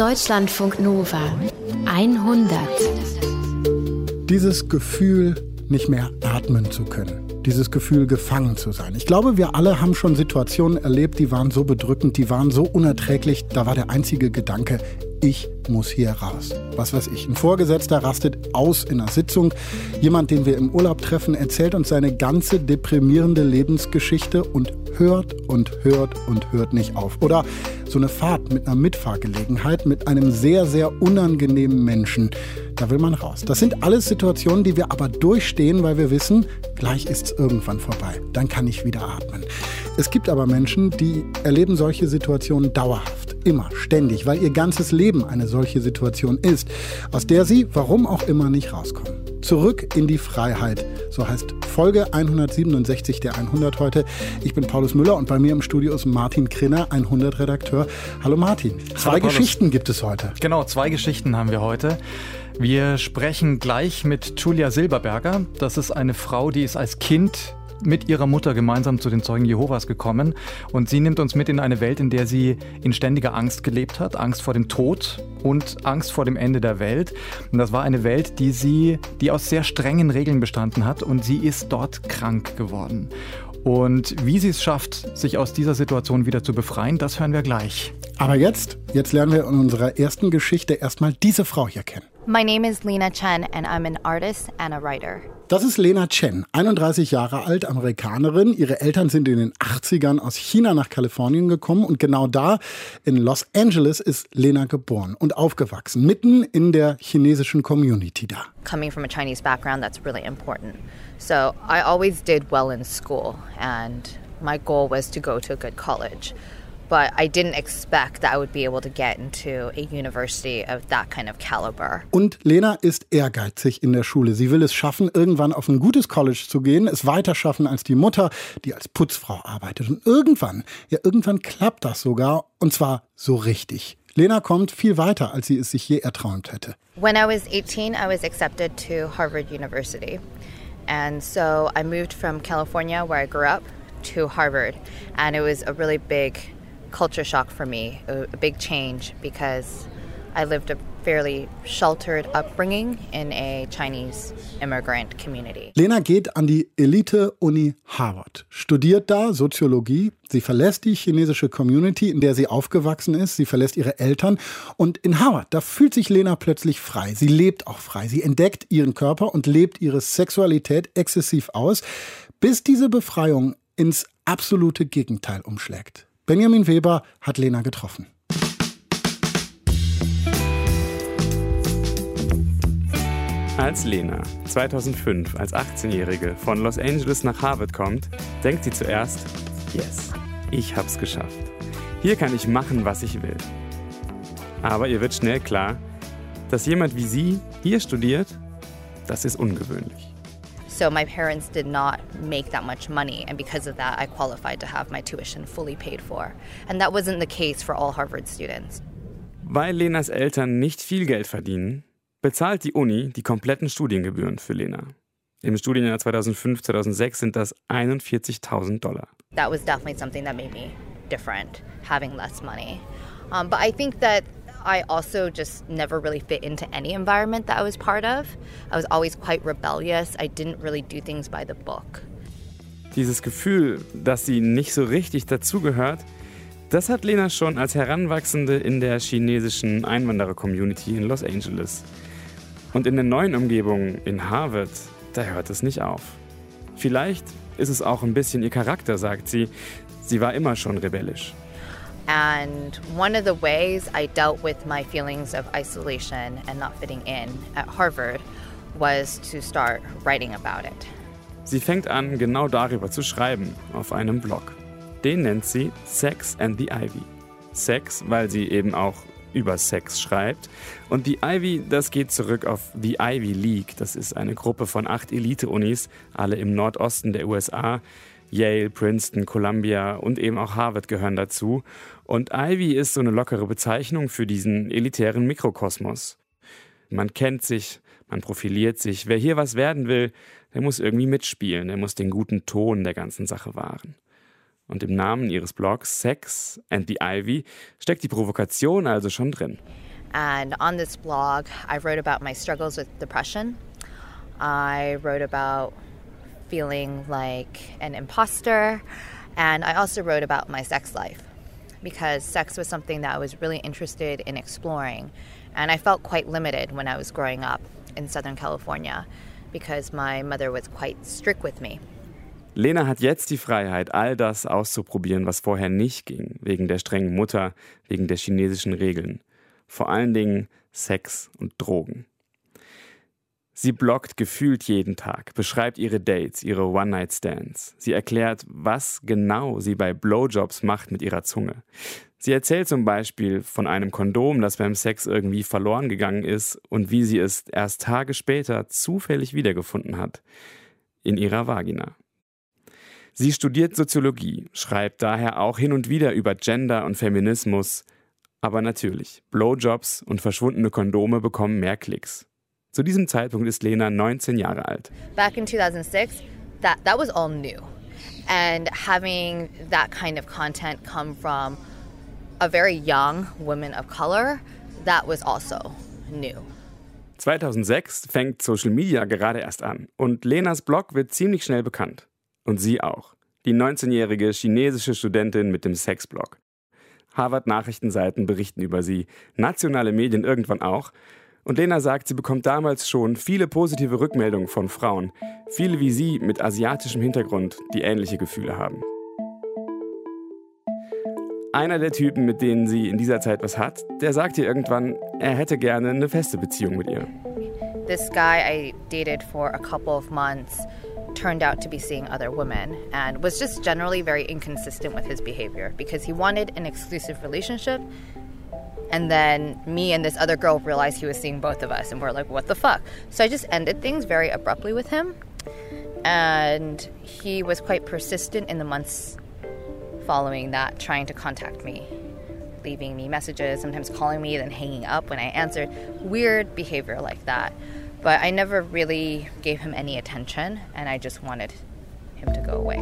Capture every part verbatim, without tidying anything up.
Deutschlandfunk Nova hundert. Dieses Gefühl, nicht mehr atmen zu können. Dieses Gefühl, gefangen zu sein. Ich glaube, wir alle haben schon Situationen erlebt, die waren so bedrückend, die waren so unerträglich. Da war der einzige Gedanke, ich muss hier raus. Was weiß ich, ein Vorgesetzter rastet aus in einer Sitzung. Jemand, den wir im Urlaub treffen, erzählt uns seine ganze deprimierende Lebensgeschichte und hört und hört und hört nicht auf. Oder so eine Fahrt mit einer Mitfahrgelegenheit mit einem sehr, sehr unangenehmen Menschen. Da will man raus. Das sind alles Situationen, die wir aber durchstehen, weil wir wissen, gleich ist es irgendwann vorbei. Dann kann ich wieder atmen. Es gibt aber Menschen, die erleben solche Situationen dauerhaft, immer, ständig, weil ihr ganzes Leben eine solche Situation ist, aus der sie, warum auch immer, nicht rauskommen. Zurück in die Freiheit, so heißt Folge hundertsiebenundsechzig der hundert heute. Ich bin Paulus Müller und bei mir im Studio ist Martin Krinner, hundert-Redakteur. Hallo Martin. Zwei Hallo, Geschichten gibt es heute. Genau, zwei Geschichten haben wir heute. Wir sprechen gleich mit Julia Silberberger. Das ist eine Frau, die ist als Kind mit ihrer Mutter gemeinsam zu den Zeugen Jehovas gekommen. Und sie nimmt uns mit in eine Welt, in der sie in ständiger Angst gelebt hat. Angst vor dem Tod und Angst vor dem Ende der Welt. Und das war eine Welt, die sie, die aus sehr strengen Regeln bestanden hat. Und sie ist dort krank geworden. Und wie sie es schafft, sich aus dieser Situation wieder zu befreien, das hören wir gleich. Aber jetzt, jetzt lernen wir in unserer ersten Geschichte erstmal diese Frau hier kennen. My name is Lena Chen and I'm an artist and a writer. Das ist Lena Chen, einunddreißig Jahre alt, Amerikanerin. Ihre Eltern sind in den achtzigern aus China nach Kalifornien gekommen und genau da in Los Angeles ist Lena geboren und aufgewachsen, mitten in der chinesischen Community da. Coming from a Chinese background, that's really important. So I always did well in school and my goal was to go to a good college. But I didn't expect that I would be able to get into a university of that kind of caliber. Und Lena ist ehrgeizig in der Schule. Sie will es schaffen, irgendwann auf ein gutes College zu gehen, es weiter schaffen als die Mutter, die als Putzfrau arbeitet. Und irgendwann, ja irgendwann klappt das sogar, und zwar so richtig. Lena kommt viel weiter, als sie es sich je erträumt hätte. When I was eighteen, I was accepted to Harvard University. And so I moved from California, where I grew up, to Harvard. And it was a really big culture shock for me, a big change, because I lived a fairly sheltered upbringing in a Chinese immigrant community. Lena geht an die Elite-Uni Harvard, studiert da Soziologie. Sie verlässt die chinesische Community, in der sie aufgewachsen ist. Sie verlässt ihre Eltern. Und in Harvard, da fühlt sich Lena plötzlich frei. Sie lebt auch frei. Sie entdeckt ihren Körper und lebt ihre Sexualität exzessiv aus, bis diese Befreiung ins absolute Gegenteil umschlägt. Benjamin Weber hat Lena getroffen. Als Lena zweitausendfünf als achtzehnjährige von Los Angeles nach Harvard kommt, denkt sie zuerst, yes, ich hab's geschafft. Hier kann ich machen, was ich will. Aber ihr wird schnell klar, dass jemand wie sie hier studiert, das ist ungewöhnlich. So my parents did not make that much money, and because of that, I qualified to have my tuition fully paid for. And that wasn't the case for all Harvard students. Weil Lenas Eltern nicht viel Geld verdienen, bezahlt die Uni die kompletten Studiengebühren für Lena. Im Studienjahr zweitausendfünf, zweitausendsechs sind das einundvierzigtausend Dollar. That was definitely something that made me different, having less money. Um, but I think that I also just never really fit into any environment that I was part of. I was always quite rebellious. I didn't really do things by the book. Dieses Gefühl, dass sie nicht so richtig dazugehört, das hat Lena schon als Heranwachsende in der chinesischen Einwanderer-Community in Los Angeles. Und in der neuen Umgebung in Harvard, da hört es nicht auf. Vielleicht ist es auch ein bisschen ihr Charakter, sagt sie. Sie war immer schon rebellisch. And one of the ways I dealt with my feelings of isolation and not fitting in at Harvard was to start writing about it. Sie fängt an, genau darüber zu schreiben, auf einem Blog. Den nennt sie Sex and the Ivy. Sex, weil sie eben auch über Sex schreibt. Und die Ivy, das geht zurück auf die Ivy League. Das ist eine Gruppe von acht Elite-Unis, alle im Nordosten der U S A. Yale, Princeton, Columbia und eben auch Harvard gehören dazu. Und Ivy ist so eine lockere Bezeichnung für diesen elitären Mikrokosmos. Man kennt sich, man profiliert sich. Wer hier was werden will, der muss irgendwie mitspielen, der muss den guten Ton der ganzen Sache wahren. Und im Namen ihres Blogs Sex and the Ivy steckt die Provokation also schon drin. And on this blog, I wrote about my struggles with depression. I wrote about feeling like an imposter. And I also wrote about my sex life, because sex was something that I was really interested in exploring. And I felt quite limited when I was growing up in Southern California, because my mother was quite strict with me. Lena hat jetzt die Freiheit, all das auszuprobieren, was vorher nicht ging, wegen der strengen Mutter, wegen der chinesischen Regeln. Vor allen Dingen Sex und Drogen. Sie bloggt gefühlt jeden Tag, beschreibt ihre Dates, ihre One-Night-Stands. Sie erklärt, was genau sie bei Blowjobs macht mit ihrer Zunge. Sie erzählt zum Beispiel von einem Kondom, das beim Sex irgendwie verloren gegangen ist und wie sie es erst Tage später zufällig wiedergefunden hat. In ihrer Vagina. Sie studiert Soziologie, schreibt daher auch hin und wieder über Gender und Feminismus. Aber natürlich, Blowjobs und verschwundene Kondome bekommen mehr Klicks. Zu diesem Zeitpunkt ist Lena neunzehn Jahre alt. Back in two thousand six, that, that was all new. And having that kind of content come from a very young woman of color, that was also new. zweitausendsechs fängt Social Media gerade erst an und Lenas Blog wird ziemlich schnell bekannt. Und sie auch. Die neunzehnjährige chinesische Studentin mit dem Sexblog. Harvard-Nachrichtenseiten berichten über sie, nationale Medien irgendwann auch. Und Lena sagt, sie bekommt damals schon viele positive Rückmeldungen von Frauen. Viele wie sie mit asiatischem Hintergrund, die ähnliche Gefühle haben. Einer der Typen, mit denen sie in dieser Zeit was hat, der sagt ihr irgendwann, er hätte gerne eine feste Beziehung mit ihr. This guy I dated for a couple of months turned out to be seeing other women and was just generally very inconsistent with his behavior, because he wanted an exclusive relationship, and then me and this other girl realized he was seeing both of us, and we're like, what the fuck? So I just ended things very abruptly with him, and he was quite persistent in the months following that, trying to contact me, leaving me messages, sometimes calling me, then hanging up when I answered. Weird behavior like that. But I never really gave him any attention, and I just wanted him to go away.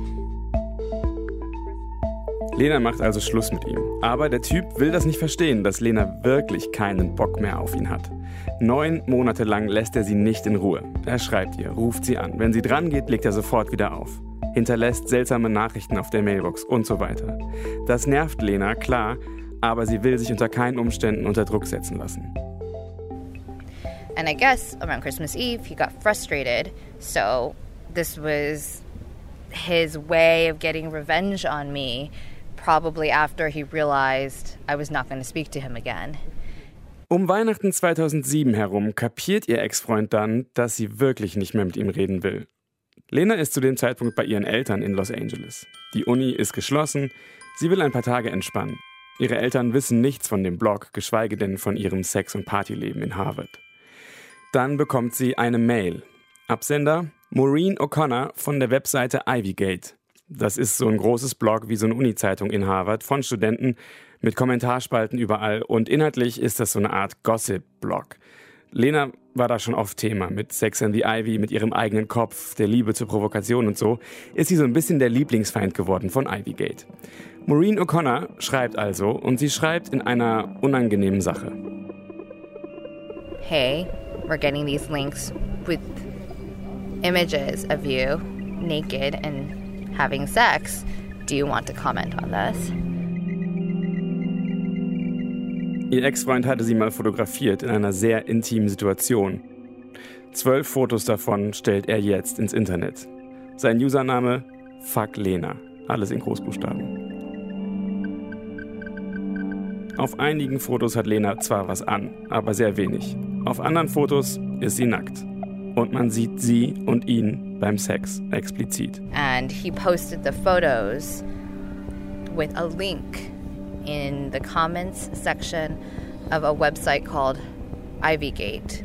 Lena macht also Schluss mit ihm. Aber der Typ will das nicht verstehen, dass Lena wirklich keinen Bock mehr auf ihn hat. Neun Monate lang lässt er sie nicht in Ruhe. Er schreibt ihr, ruft sie an. Wenn sie dran geht, legt er sofort wieder auf. Hinterlässt seltsame Nachrichten auf der Mailbox und so weiter. Das nervt Lena, klar, aber sie will sich unter keinen Umständen unter Druck setzen lassen. And I guess around Christmas Eve, he got frustrated. So this was his way of getting revenge on me, probably after he realized I was not going to speak to him again. Um Weihnachten zweitausendsieben herum kapiert ihr Ex-Freund dann, dass sie wirklich nicht mehr mit ihm reden will. Lena ist zu dem Zeitpunkt bei ihren Eltern in Los Angeles. Die Uni ist geschlossen, sie will ein paar Tage entspannen. Ihre Eltern wissen nichts von dem Blog, geschweige denn von ihrem Sex- und Partyleben in Harvard. Dann bekommt sie eine Mail. Absender Maureen O'Connor von der Webseite Ivygate. Das ist so ein großes Blog wie so eine Uni-Zeitung in Harvard von Studenten mit Kommentarspalten überall. Und inhaltlich ist das so eine Art Gossip-Blog. Lena war da schon oft Thema mit Sex and the Ivy, mit ihrem eigenen Kopf, der Liebe zur Provokation und so. Ist sie so ein bisschen der Lieblingsfeind geworden von Ivygate. Maureen O'Connor schreibt also, und sie schreibt in einer unangenehmen Sache. Hey, we're getting these links with images of you naked and having sex. Do you want to comment on this? Ihr Ex-Freund hatte sie mal fotografiert in einer sehr intimen Situation. Zwölf Fotos davon stellt er jetzt ins Internet. Sein Username Fuck Lena. Alles in Großbuchstaben. Auf einigen Fotos hat Lena zwar was an, aber sehr wenig. Auf anderen Fotos ist sie nackt. Und man sieht sie und ihn beim Sex explizit. And he posted the photos with a link in the comments section of a website called Ivygate.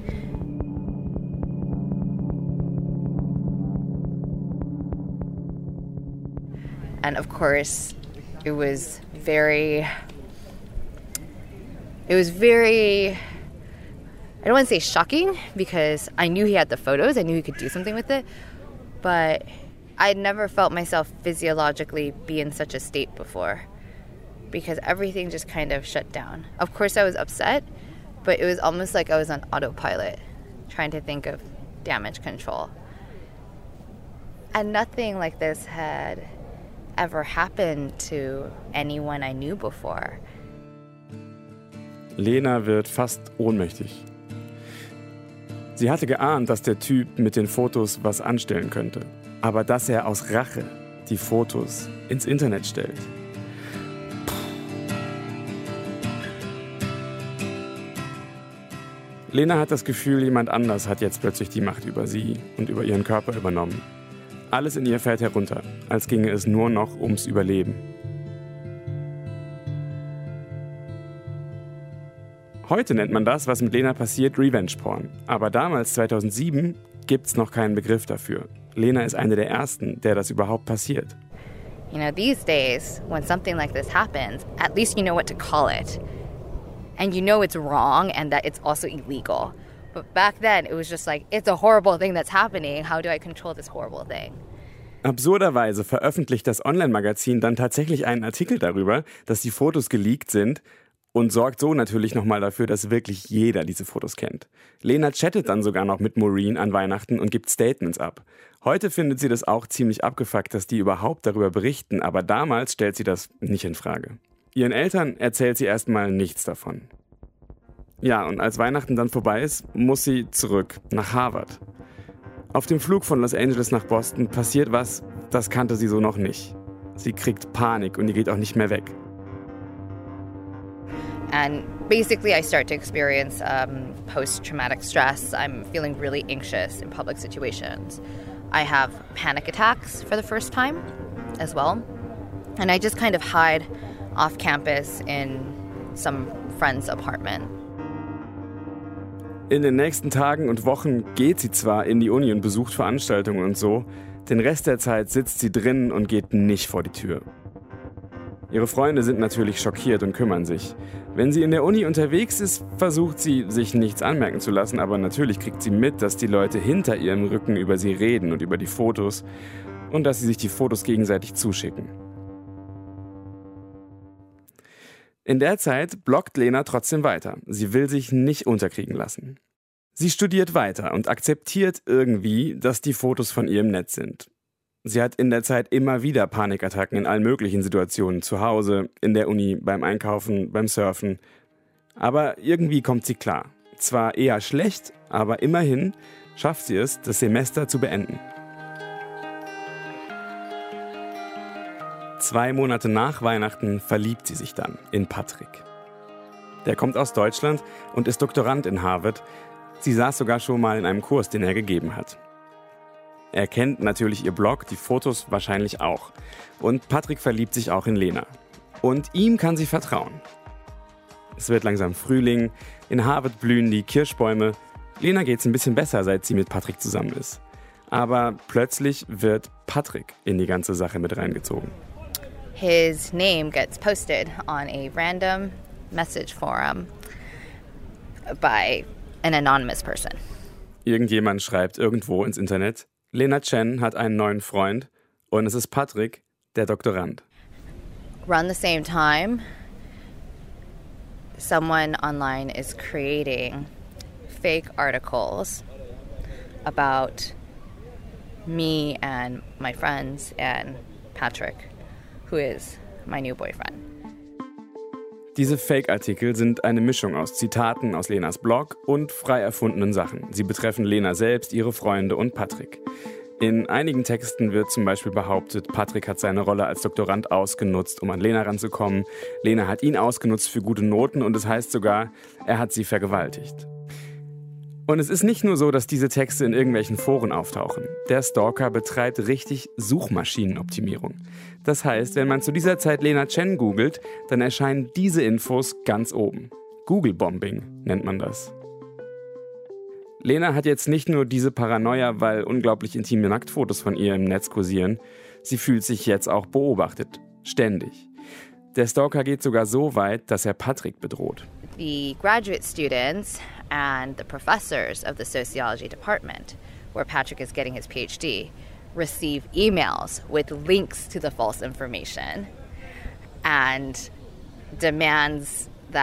And of course, it was very, it was very, I don't want to say shocking, because I knew he had the photos, I knew he could do something with it, but I'd never felt myself physiologically be in such a state before, because everything just kind of shut down. Of course I was upset, but it was almost like I was on autopilot, trying to think of damage control. And nothing like this had ever happened to anyone I knew before. Lena wird fast ohnmächtig. Sie hatte geahnt, dass der Typ mit den Fotos was anstellen könnte. Aber dass er aus Rache die Fotos ins Internet stellt. Lena hat das Gefühl, jemand anders hat jetzt plötzlich die Macht über sie und über ihren Körper übernommen. Alles in ihr fällt herunter, als ginge es nur noch ums Überleben. Heute nennt man das, was mit Lena passiert, Revenge-Porn. Aber damals, zweitausendsieben, gibt's noch keinen Begriff dafür. Lena ist eine der Ersten, der das überhaupt passiert. You know, these days, when something like this happens, at least you know what to call it. And you know it's wrong and that it's also illegal. But back then, it was just like, it's a horrible thing that's happening. How do I control this horrible thing? Absurderweise veröffentlicht das Online-Magazin dann tatsächlich einen Artikel darüber, dass die Fotos geleakt sind und sorgt so natürlich nochmal dafür, dass wirklich jeder diese Fotos kennt. Lena chattet dann sogar noch mit Maureen an Weihnachten und gibt Statements ab. Heute findet sie das auch ziemlich abgefuckt, dass die überhaupt darüber berichten, aber damals stellt sie das nicht in Frage. Ihren Eltern erzählt sie erstmal nichts davon. Ja, und als Weihnachten dann vorbei ist, muss sie zurück nach Harvard. Auf dem Flug von Los Angeles nach Boston passiert was, das kannte sie so noch nicht. Sie kriegt Panik und die geht auch nicht mehr weg. And basically I start to experience um, post-traumatic stress. I'm feeling really anxious in public situations. I have panic attacks for the first time as well. And I just kind of hide off campus in some friend's apartment. In den nächsten Tagen und Wochen geht sie zwar in die Uni und besucht Veranstaltungen und so, den Rest der Zeit sitzt sie drin und geht nicht vor die Tür. Ihre Freunde sind natürlich schockiert und kümmern sich. Wenn sie in der Uni unterwegs ist, versucht sie, sich nichts anmerken zu lassen, aber natürlich kriegt sie mit, dass die Leute hinter ihrem Rücken über sie reden und über die Fotos und dass sie sich die Fotos gegenseitig zuschicken. In der Zeit bloggt Lena trotzdem weiter. Sie will sich nicht unterkriegen lassen. Sie studiert weiter und akzeptiert irgendwie, dass die Fotos von ihr im Netz sind. Sie hat in der Zeit immer wieder Panikattacken in allen möglichen Situationen, zu Hause, in der Uni, beim Einkaufen, beim Surfen. Aber irgendwie kommt sie klar. Zwar eher schlecht, aber immerhin schafft sie es, das Semester zu beenden. Zwei Monate nach Weihnachten verliebt sie sich dann in Patrick. Der kommt aus Deutschland und ist Doktorand in Harvard. Sie saß sogar schon mal in einem Kurs, den er gegeben hat. Er kennt natürlich ihr Blog, die Fotos wahrscheinlich auch. Und Patrick verliebt sich auch in Lena. Und ihm kann sie vertrauen. Es wird langsam Frühling, in Harvard blühen die Kirschbäume. Lena geht's ein bisschen besser, seit sie mit Patrick zusammen ist. Aber plötzlich wird Patrick in die ganze Sache mit reingezogen. His name gets posted on a random message forum by an anonymous person. Irgendjemand schreibt irgendwo ins Internet, Lena Chen hat einen neuen Freund und es ist Patrick, der Doktorand. Around the same time, someone online is creating fake articles about me and my friends and Patrick, who is my new boyfriend. Diese Fake-Artikel sind eine Mischung aus Zitaten aus Lenas Blog und frei erfundenen Sachen. Sie betreffen Lena selbst, ihre Freunde und Patrick. In einigen Texten wird zum Beispiel behauptet, Patrick hat seine Rolle als Doktorand ausgenutzt, um an Lena ranzukommen. Lena hat ihn ausgenutzt für gute Noten und es heißt sogar, er hat sie vergewaltigt. Und es ist nicht nur so, dass diese Texte in irgendwelchen Foren auftauchen. Der Stalker betreibt richtig Suchmaschinenoptimierung. Das heißt, wenn man zu dieser Zeit Lena Chen googelt, dann erscheinen diese Infos ganz oben. Google-Bombing nennt man das. Lena hat jetzt nicht nur diese Paranoia, weil unglaublich intime Nacktfotos von ihr im Netz kursieren. Sie fühlt sich jetzt auch beobachtet. Ständig. Der Stalker geht sogar so weit, dass er Patrick bedroht. The graduate students and the professors of the sociology department, where Patrick is getting his PhD, receive emails with links to the false information and demands that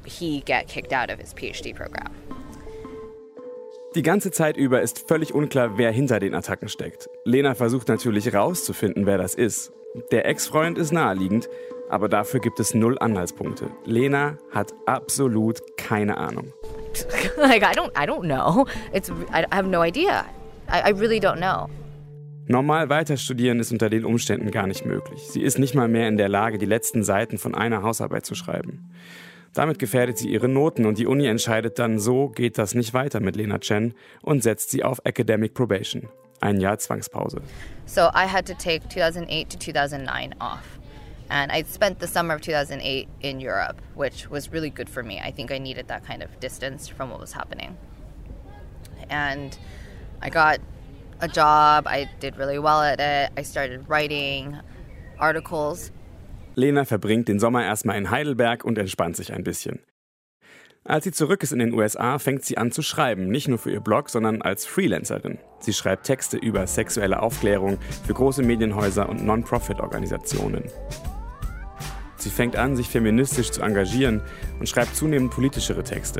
he get kicked out of his PhD program. Die ganze Zeit über ist völlig unklar, wer hinter den Attacken steckt. Lena versucht natürlich rauszufinden, wer das ist. Der Ex-Freund ist naheliegend, aber dafür gibt es null Anhaltspunkte. Lena hat absolut keine Ahnung. Like, I don't, I don't know. It's, I have no idea. I, I really don't know. Normal weiter studieren ist unter den Umständen gar nicht möglich. Sie ist nicht mal mehr in der Lage, die letzten Seiten von einer Hausarbeit zu schreiben. Damit gefährdet sie ihre Noten und die Uni entscheidet dann, so geht das nicht weiter mit Lena Chen und setzt sie auf Academic Probation, ein Jahr Zwangspause. So I had to take two thousand eight to two thousand nine off. And I spent the summer of two thousand eight in Europe, which was really good for me. I think I needed that kind of distance from what was happening. And I got a job, I did really well at it. I started writing articles. Lena verbringt den Sommer erstmal in Heidelberg und entspannt sich ein bisschen. Als sie zurück ist in den U S A, fängt sie an zu schreiben, nicht nur für ihr Blog, sondern als Freelancerin. Sie schreibt Texte über sexuelle Aufklärung für große Medienhäuser und Non-Profit-Organisationen. Sie fängt an, sich feministisch zu engagieren und schreibt zunehmend politischere Texte.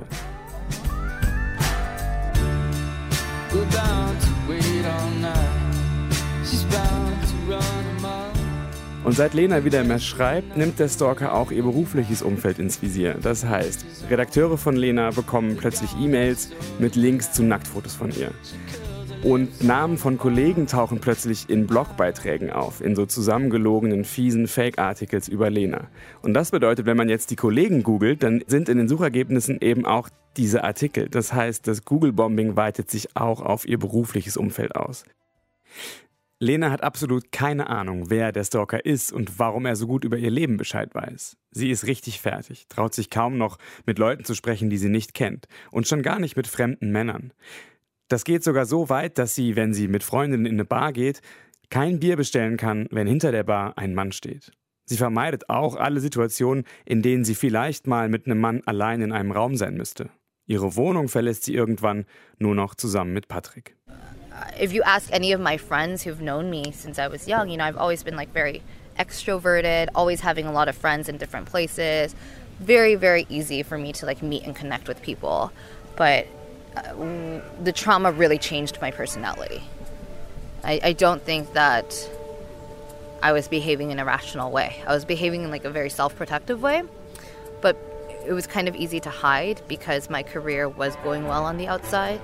Und seit Lena wieder mehr schreibt, nimmt der Stalker auch ihr berufliches Umfeld ins Visier. Das heißt, Redakteure von Lena bekommen plötzlich E-Mails mit Links zu Nacktfotos von ihr. Und Namen von Kollegen tauchen plötzlich in Blogbeiträgen auf, in so zusammengelogenen, fiesen Fake-Artikels über Lena. Und das bedeutet, wenn man jetzt die Kollegen googelt, dann sind in den Suchergebnissen eben auch diese Artikel. Das heißt, das Google-Bombing weitet sich auch auf ihr berufliches Umfeld aus. Lena hat absolut keine Ahnung, wer der Stalker ist und warum er so gut über ihr Leben Bescheid weiß. Sie ist richtig fertig, traut sich kaum noch, mit Leuten zu sprechen, die sie nicht kennt. Und schon gar nicht mit fremden Männern. Das geht sogar so weit, dass sie, wenn sie mit Freundinnen in eine Bar geht, kein Bier bestellen kann, wenn hinter der Bar ein Mann steht. Sie vermeidet auch alle Situationen, in denen sie vielleicht mal mit einem Mann allein in einem Raum sein müsste. Ihre Wohnung verlässt sie irgendwann nur noch zusammen mit Patrick. If you ask any of my friends who've known me since I was young, you know, I've always been like very extroverted, always having a lot of friends in different places. Very, very easy for me to like meet and connect with people. But uh, the trauma really changed my personality. I, I don't think that I was behaving in a rational way. I was behaving in like a very self-protective way, but it was kind of easy to hide because my career was going well on the outside.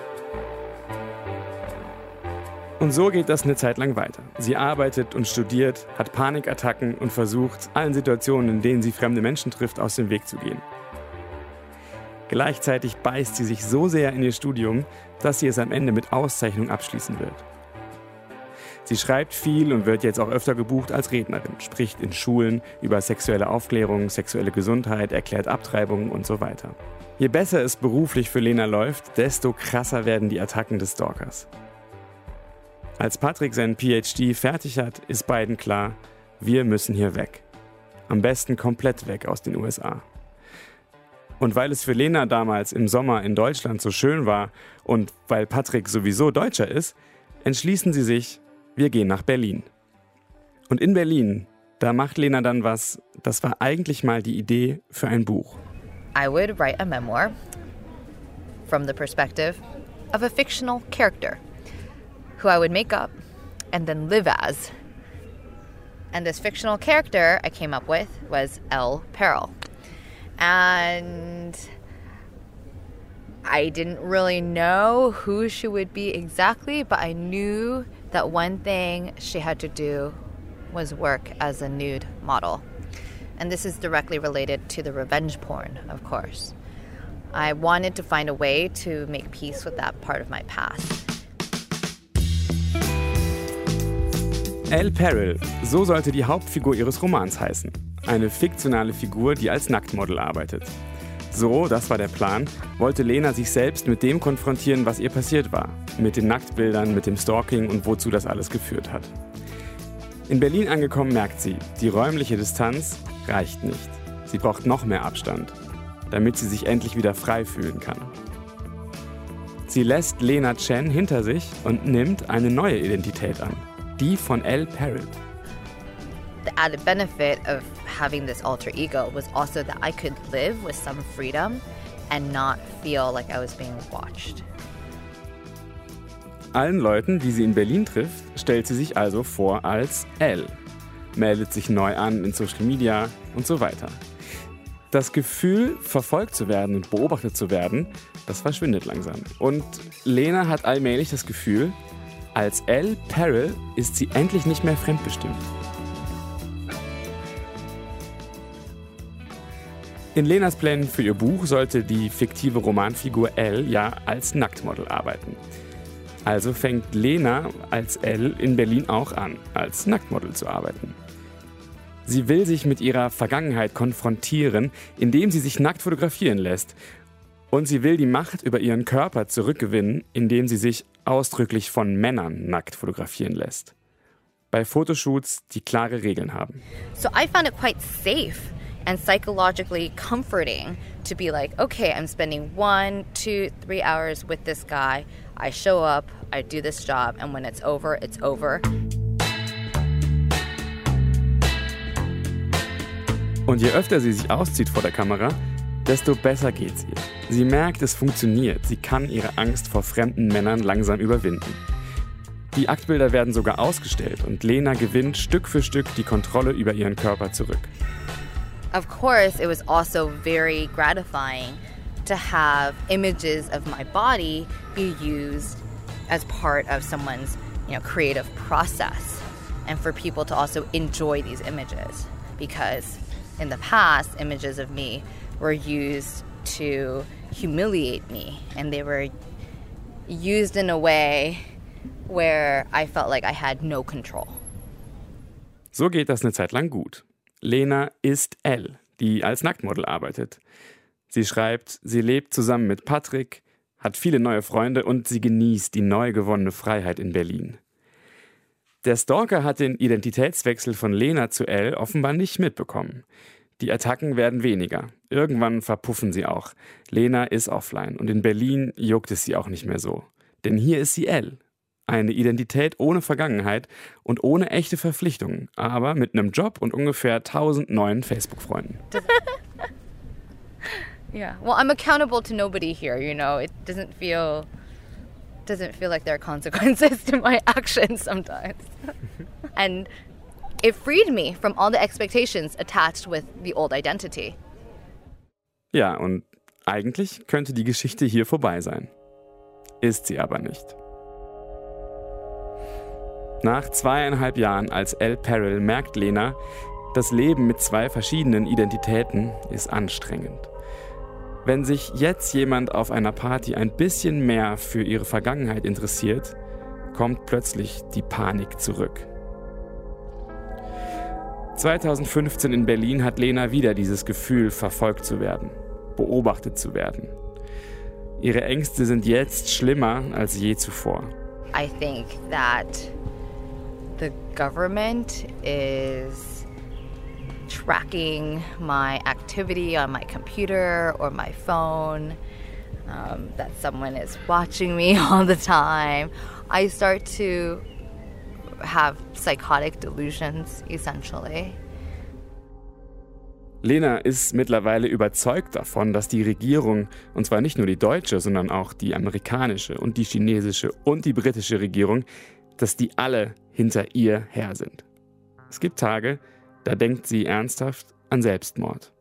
Und so geht das eine Zeit lang weiter. Sie arbeitet und studiert, hat Panikattacken und versucht, allen Situationen, in denen sie fremde Menschen trifft, aus dem Weg zu gehen. Gleichzeitig beißt sie sich so sehr in ihr Studium, dass sie es am Ende mit Auszeichnung abschließen wird. Sie schreibt viel und wird jetzt auch öfter gebucht als Rednerin, spricht in Schulen über sexuelle Aufklärung, sexuelle Gesundheit, erklärt Abtreibungen und so weiter. Je besser es beruflich für Lena läuft, desto krasser werden die Attacken des Stalkers. Als Patrick seinen P H D fertig hat, ist beiden klar, wir müssen hier weg. Am besten komplett weg aus den U S A. Und weil es für Lena damals im Sommer in Deutschland so schön war und weil Patrick sowieso Deutscher ist, entschließen sie sich, wir gehen nach Berlin. Und in Berlin, da macht Lena dann was, das war eigentlich mal die Idee für ein Buch. I would write a memoir from the perspective of a fictional character who I would make up and then live as. And this fictional character I came up with was Elle Perel. And I didn't really know who she would be exactly, but I knew that one thing she had to do was work as a nude model. And this is directly related to the revenge porn, of course. I wanted to find a way to make peace with that part of my past. Elle Perel, so sollte die Hauptfigur ihres Romans heißen. Eine fiktionale Figur, die als Nacktmodel arbeitet. So, das war der Plan, wollte Lena sich selbst mit dem konfrontieren, was ihr passiert war. Mit den Nacktbildern, mit dem Stalking und wozu das alles geführt hat. In Berlin angekommen merkt sie, die räumliche Distanz reicht nicht. Sie braucht noch mehr Abstand, damit sie sich endlich wieder frei fühlen kann. Sie lässt Lena Chen hinter sich und nimmt eine neue Identität an. Die von Elle Perel. The added benefit of having this alter ego was also that I could live with some freedom and not feel like I was being watched. Allen Leuten, die sie in Berlin trifft, stellt sie sich also vor als Elle, meldet sich neu an in Social Media und so weiter. Das Gefühl, verfolgt zu werden und beobachtet zu werden, das verschwindet langsam. Und Lena hat allmählich das Gefühl, als Elle Perel ist sie endlich nicht mehr fremdbestimmt. In Lenas Plänen für ihr Buch sollte die fiktive Romanfigur Elle ja als Nacktmodel arbeiten. Also fängt Lena als Elle in Berlin auch an, als Nacktmodel zu arbeiten. Sie will sich mit ihrer Vergangenheit konfrontieren, indem sie sich nackt fotografieren lässt. Und sie will die Macht über ihren Körper zurückgewinnen, indem sie sich ausdrücklich von Männern nackt fotografieren lässt. Bei Fotoshoots, die klare Regeln haben. So I found it quite safe and psychologically comforting to be like, okay, I'm spending one, two, three hours with this guy. I show up, I do this job, and when it's over, it's over. Und je öfter sie sich auszieht vor der Kamera, desto besser geht's ihr. Sie merkt, es funktioniert. Sie kann ihre Angst vor fremden Männern langsam überwinden. Die Aktbilder werden sogar ausgestellt und Lena gewinnt Stück für Stück die Kontrolle über ihren Körper zurück. Of course, it was also very gratifying to have images of my body be used as part of someone's, you know, creative process, and for people to also enjoy these images, because in the past, images of me were used to humiliate me, and they were used in a way where I felt like I had no control. So geht das eine Zeit lang gut. Lena ist Elle, die als Nacktmodel arbeitet. Sie schreibt, sie lebt zusammen mit Patrick, hat viele neue Freunde und sie genießt die neu gewonnene Freiheit in Berlin. Der Stalker hat den Identitätswechsel von Lena zu Elle offenbar nicht mitbekommen. Die Attacken werden weniger. Irgendwann verpuffen sie auch. Lena ist offline und in Berlin juckt es sie auch nicht mehr so. Denn hier ist sie Elle. Eine Identität ohne Vergangenheit und ohne echte Verpflichtungen, aber mit einem Job und ungefähr tausend neuen Facebook-Freunden. Yeah, well, I'm accountable to nobody here, you know. It doesn't feel doesn't feel like there are consequences to my actions sometimes. And it freed me from all the expectations attached with the old identity. Ja, und eigentlich könnte die Geschichte hier vorbei sein. Ist sie aber nicht. Nach zweieinhalb Jahren als Elle Perel merkt Lena, das Leben mit zwei verschiedenen Identitäten ist anstrengend. Wenn sich jetzt jemand auf einer Party ein bisschen mehr für ihre Vergangenheit interessiert, kommt plötzlich die Panik zurück. zweitausendfünfzehn in Berlin hat Lena wieder dieses Gefühl, verfolgt zu werden, beobachtet zu werden. Ihre Ängste sind jetzt schlimmer als je zuvor. I think that the government is tracking my activity on my computer or my phone, um, that someone is watching me all the time. I start to have psychotic delusions, essentially. Lena ist mittlerweile überzeugt davon, dass die Regierung, und zwar nicht nur die deutsche, sondern auch die amerikanische und die chinesische und die britische Regierung, dass die alle hinter ihr her sind. Es gibt Tage, da denkt sie ernsthaft an Selbstmord.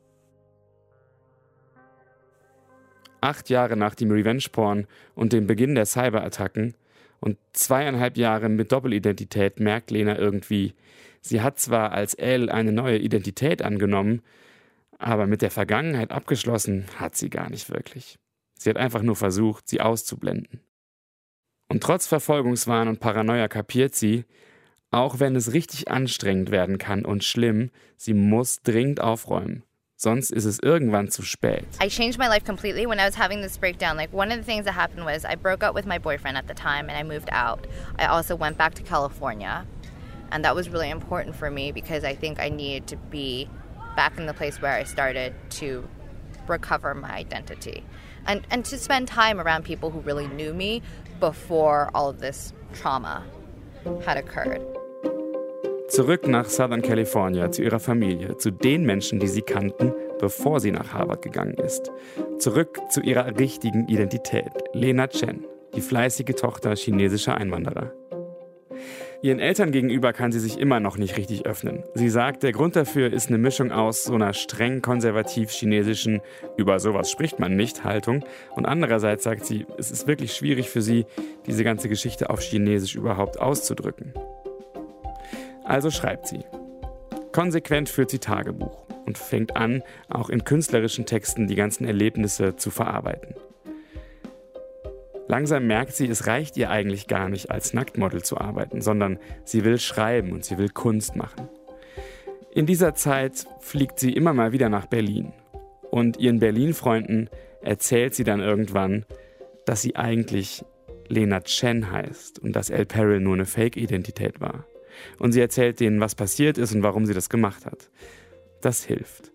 Acht Jahre nach dem Revenge-Porn und dem Beginn der Cyberattacken und zweieinhalb Jahre mit Doppelidentität merkt Lena irgendwie, sie hat zwar als Elle eine neue Identität angenommen, aber mit der Vergangenheit abgeschlossen hat sie gar nicht wirklich. Sie hat einfach nur versucht, sie auszublenden. Und trotz Verfolgungswahn und Paranoia kapiert sie, auch wenn es richtig anstrengend werden kann und schlimm, sie muss dringend aufräumen. Sonst ist es irgendwann zu spät. I changed my life completely when I was having this breakdown. Like, one of the things that happened was I broke up with my boyfriend at the time and I moved out. I also went back to California. And that was really important for me because I think I needed to be back in the place where I started to recover my identity. And, and to spend time around people who really knew me before all of this trauma had occurred. Zurück nach Southern California, zu ihrer Familie, zu den Menschen, die sie kannten, bevor sie nach Harvard gegangen ist. Zurück zu ihrer richtigen Identität, Lena Chen, die fleißige Tochter chinesischer Einwanderer. Ihren Eltern gegenüber kann sie sich immer noch nicht richtig öffnen. Sie sagt, der Grund dafür ist eine Mischung aus so einer streng konservativ-chinesischen "über sowas spricht man nicht" Haltung und andererseits sagt sie, es ist wirklich schwierig für sie, diese ganze Geschichte auf Chinesisch überhaupt auszudrücken. Also schreibt sie. Konsequent führt sie Tagebuch und fängt an, auch in künstlerischen Texten die ganzen Erlebnisse zu verarbeiten. Langsam merkt sie, es reicht ihr eigentlich gar nicht, als Nacktmodel zu arbeiten, sondern sie will schreiben und sie will Kunst machen. In dieser Zeit fliegt sie immer mal wieder nach Berlin. Und ihren Berlin-Freunden erzählt sie dann irgendwann, dass sie eigentlich Lena Chen heißt und dass Elle Perel nur eine Fake-Identität war. Und sie erzählt denen, was passiert ist und warum sie das gemacht hat. Das hilft.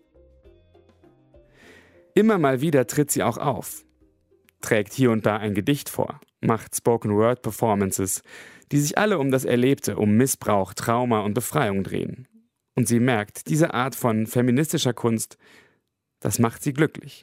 Immer mal wieder tritt sie auch auf. Trägt hier und da ein Gedicht vor, macht Spoken-Word-Performances, die sich alle um das Erlebte, um Missbrauch, Trauma und Befreiung drehen. Und sie merkt, diese Art von feministischer Kunst, das macht sie glücklich.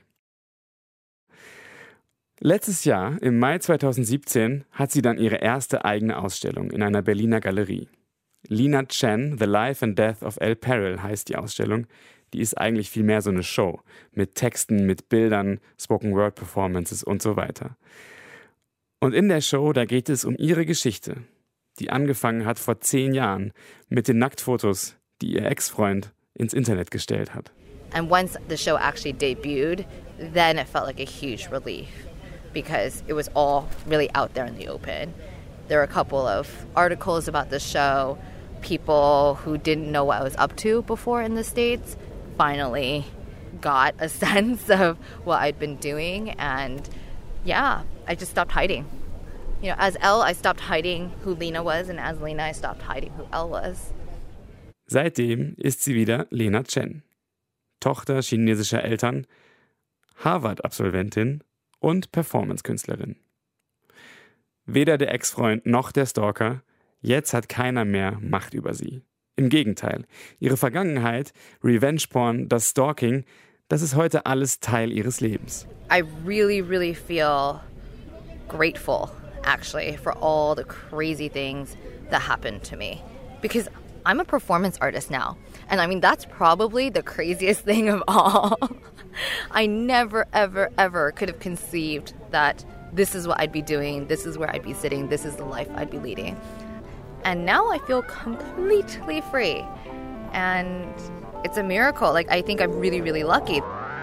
Letztes Jahr, im Mai zweitausendsiebzehn, hat sie dann ihre erste eigene Ausstellung in einer Berliner Galerie. Lena Chen, The Life and Death of Elle Perel heißt die Ausstellung. Die ist eigentlich viel mehr so eine Show mit Texten, mit Bildern, Spoken-Word-Performances und so weiter. Und in der Show, da geht es um ihre Geschichte, die angefangen hat vor zehn Jahren mit den Nacktfotos, die ihr Ex-Freund ins Internet gestellt hat. And once the show actually debuted, then it felt like a huge relief because it was all really out there in the open. There were a couple of articles about the show, people who didn't know what I was up to before in the States finally got a sense of what I'd been doing, and yeah, I just stopped hiding. You know, as Elle, I stopped hiding who Lena was, and as Lena, I stopped hiding who Elle was. Seitdem ist sie wieder Lena Chen, Tochter chinesischer Eltern, Harvard-Absolventin und Performance-Künstlerin. Weder der Ex-Freund noch der Stalker, jetzt hat keiner mehr Macht über sie. Im Gegenteil, ihre Vergangenheit, Revenge-Porn, das Stalking, das ist heute alles Teil ihres Lebens. I really, really feel grateful, actually, for all the crazy things that happened to me. Because I'm a performance artist now. And I mean, that's probably the craziest thing of all. I never, ever, ever could have conceived that this is what I'd be doing, this is where I'd be sitting, this is the life I'd be leading. And now I feel completely free. And it's a miracle. Like, I think I'm really, really lucky.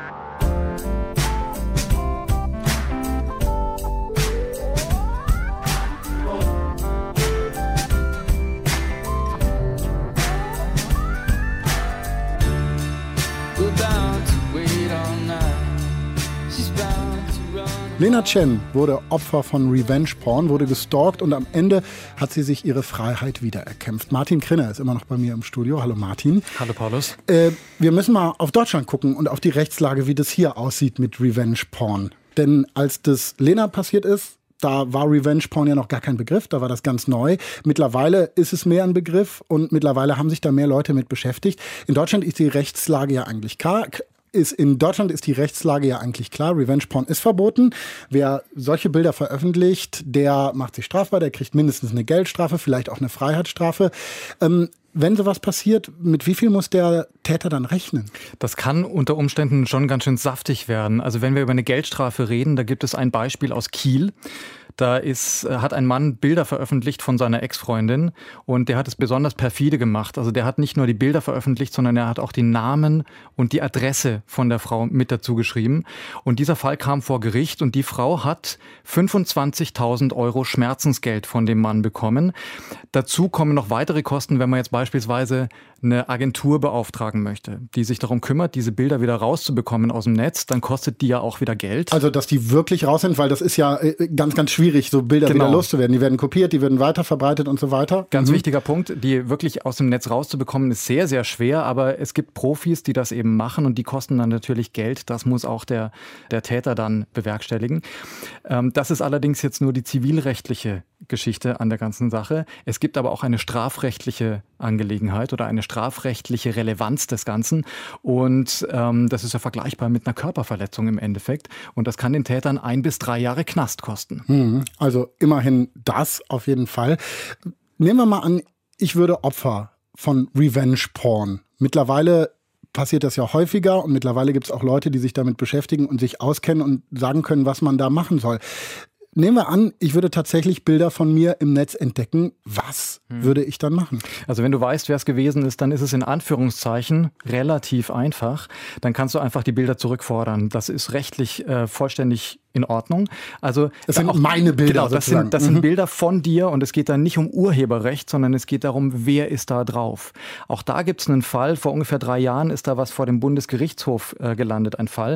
Lena Chen wurde Opfer von Revenge-Porn, wurde gestalkt und am Ende hat sie sich ihre Freiheit wiedererkämpft. Martin Krinner ist immer noch bei mir im Studio. Hallo Martin. Hallo Paulus. Äh, wir müssen mal auf Deutschland gucken und auf die Rechtslage, wie das hier aussieht mit Revenge-Porn. Denn als das Lena passiert ist, da war Revenge-Porn ja noch gar kein Begriff, da war das ganz neu. Mittlerweile ist es mehr ein Begriff und mittlerweile haben sich da mehr Leute mit beschäftigt. In Deutschland ist die Rechtslage ja eigentlich klar. Ist in Deutschland ist die Rechtslage ja eigentlich klar. Revenge-Porn ist verboten. Wer solche Bilder veröffentlicht, der macht sich strafbar, der kriegt mindestens eine Geldstrafe, vielleicht auch eine Freiheitsstrafe. Ähm, wenn sowas passiert, mit wie viel muss der Täter dann rechnen? Das kann unter Umständen schon ganz schön saftig werden. Also wenn wir über eine Geldstrafe reden, da gibt es ein Beispiel aus Kiel. Da ist, hat ein Mann Bilder veröffentlicht von seiner Ex-Freundin und der hat es besonders perfide gemacht. Also der hat nicht nur die Bilder veröffentlicht, sondern er hat auch den Namen und die Adresse von der Frau mit dazu geschrieben. Und dieser Fall kam vor Gericht und die Frau hat fünfundzwanzigtausend Euro Schmerzensgeld von dem Mann bekommen. Dazu kommen noch weitere Kosten, wenn man jetzt beispielsweise eine Agentur beauftragen möchte, die sich darum kümmert, diese Bilder wieder rauszubekommen aus dem Netz, dann kostet die ja auch wieder Geld. Also, dass die wirklich raus sind, weil das ist ja ganz, ganz schwierig, so Bilder genau. wieder loszuwerden. Die werden kopiert, die werden weiterverbreitet und so weiter. Ganz mhm. wichtiger Punkt, die wirklich aus dem Netz rauszubekommen, ist sehr, sehr schwer, aber es gibt Profis, die das eben machen und die kosten dann natürlich Geld. Das muss auch der, der Täter dann bewerkstelligen. Ähm, das ist allerdings jetzt nur die zivilrechtliche Geschichte an der ganzen Sache. Es gibt aber auch eine strafrechtliche Angelegenheit oder eine strafrechtliche Relevanz des Ganzen. Und ähm, das ist ja vergleichbar mit einer Körperverletzung im Endeffekt. Und das kann den Tätern ein bis drei Jahre Knast kosten. Also immerhin das auf jeden Fall. Nehmen wir mal an, ich würde Opfer von Revenge-Porn. Mittlerweile passiert das ja häufiger und mittlerweile gibt es auch Leute, die sich damit beschäftigen und sich auskennen und sagen können, was man da machen soll. Nehmen wir an, ich würde tatsächlich Bilder von mir im Netz entdecken. Was hm. würde ich dann machen? Also wenn du weißt, wer es gewesen ist, dann ist es in Anführungszeichen relativ einfach. Dann kannst du einfach die Bilder zurückfordern. Das ist rechtlich äh, vollständig in Ordnung. Also das sind auch, meine Bilder. Genau, das sozusagen. sind, das mhm. sind Bilder von dir und es geht dann nicht um Urheberrecht, sondern es geht darum, wer ist da drauf. Auch da gibt es einen Fall, vor ungefähr drei Jahren ist da was vor dem Bundesgerichtshof äh, gelandet, ein Fall.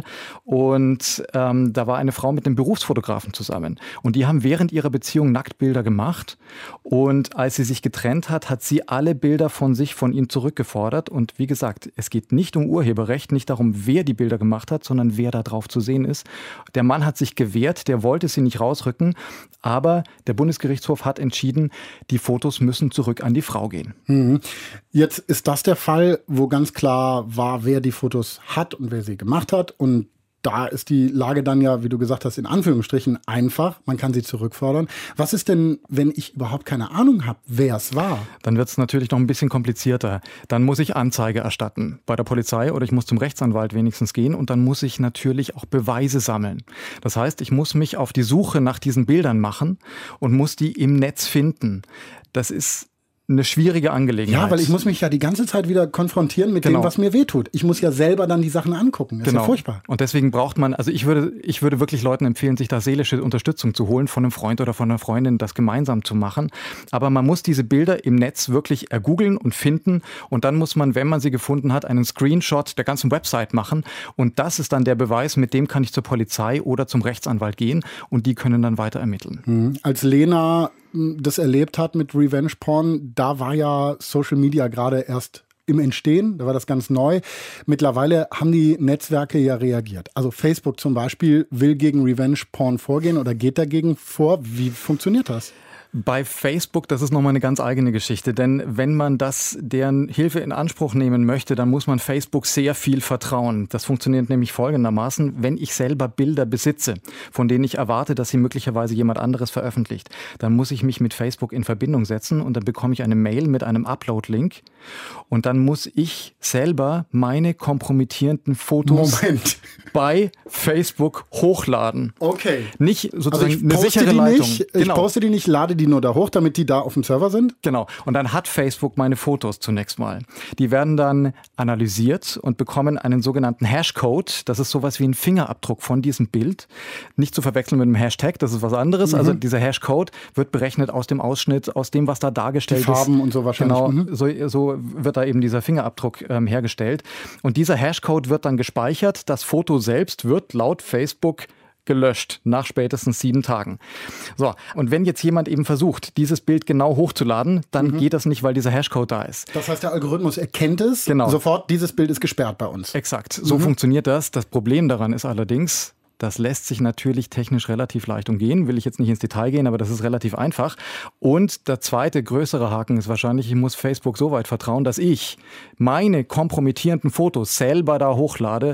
Und ähm, da war eine Frau mit einem Berufsfotografen zusammen. Und die haben während ihrer Beziehung Nacktbilder gemacht. Und als sie sich getrennt hat, hat sie alle Bilder von sich von ihm zurückgefordert. Und wie gesagt, es geht nicht um Urheberrecht, nicht darum, wer die Bilder gemacht hat, sondern wer da drauf zu sehen ist. Der Mann hat sich gewehrt, der wollte sie nicht rausrücken, aber der Bundesgerichtshof hat entschieden, die Fotos müssen zurück an die Frau gehen. Mhm. Jetzt ist das der Fall, wo ganz klar war, wer die Fotos hat und wer sie gemacht hat, und da ist die Lage dann ja, wie du gesagt hast, in Anführungsstrichen einfach. Man kann sie zurückfordern. Was ist denn, wenn ich überhaupt keine Ahnung habe, wer es war? Dann wird es natürlich noch ein bisschen komplizierter. Dann muss ich Anzeige erstatten bei der Polizei oder ich muss zum Rechtsanwalt wenigstens gehen und dann muss ich natürlich auch Beweise sammeln. Das heißt, ich muss mich auf die Suche nach diesen Bildern machen und muss die im Netz finden. Das ist eine schwierige Angelegenheit. Ja, weil ich muss mich ja die ganze Zeit wieder konfrontieren mit genau. dem, was mir wehtut. Ich muss ja selber dann die Sachen angucken. Das genau. ist ja furchtbar. Und deswegen braucht man, also ich würde, ich würde wirklich Leuten empfehlen, sich da seelische Unterstützung zu holen, von einem Freund oder von einer Freundin, das gemeinsam zu machen. Aber man muss diese Bilder im Netz wirklich ergoogeln und finden. Und dann muss man, wenn man sie gefunden hat, einen Screenshot der ganzen Website machen. Und das ist dann der Beweis, mit dem kann ich zur Polizei oder zum Rechtsanwalt gehen. Und die können dann weiter ermitteln. Mhm. Als Lena das erlebt hat mit Revenge Porn, da war ja Social Media gerade erst im Entstehen, da war das ganz neu. Mittlerweile haben die Netzwerke ja reagiert. Also Facebook zum Beispiel will gegen Revenge Porn vorgehen oder geht dagegen vor. Wie funktioniert das? Bei Facebook, das ist nochmal eine ganz eigene Geschichte, denn wenn man das, deren Hilfe in Anspruch nehmen möchte, dann muss man Facebook sehr viel vertrauen. Das funktioniert nämlich folgendermaßen: Wenn ich selber Bilder besitze, von denen ich erwarte, dass sie möglicherweise jemand anderes veröffentlicht, dann muss ich mich mit Facebook in Verbindung setzen und dann bekomme ich eine Mail mit einem Upload-Link und dann muss ich selber meine kompromittierenden Fotos Moment. bei Facebook hochladen. Okay. Nicht sozusagen also eine sichere Leitung. Nicht, ich genau. poste die nicht, lade die nur da hoch, damit die da auf dem Server sind? Genau. Und dann hat Facebook meine Fotos zunächst mal. Die werden dann analysiert und bekommen einen sogenannten Hashcode. Das ist sowas wie ein Fingerabdruck von diesem Bild. Nicht zu verwechseln mit einem Hashtag, das ist was anderes. Mhm. Also dieser Hashcode wird berechnet aus dem Ausschnitt, aus dem, was da dargestellt ist. Die Farben ist. Und so wahrscheinlich. Genau, mhm. so, so wird da eben dieser Fingerabdruck ähm, hergestellt. Und dieser Hashcode wird dann gespeichert. Das Foto selbst wird laut Facebook gelöscht nach spätestens sieben Tagen. So, und wenn jetzt jemand eben versucht, dieses Bild genau hochzuladen, dann mhm. geht das nicht, weil dieser Hashcode da ist. Das heißt, der Algorithmus erkennt es, genau. sofort, dieses Bild ist gesperrt bei uns. Exakt, so mhm. funktioniert das. Das Problem daran ist allerdings, das lässt sich natürlich technisch relativ leicht umgehen. Will ich jetzt nicht ins Detail gehen, aber das ist relativ einfach. Und der zweite größere Haken ist wahrscheinlich, ich muss Facebook so weit vertrauen, dass ich meine kompromittierenden Fotos selber da hochlade.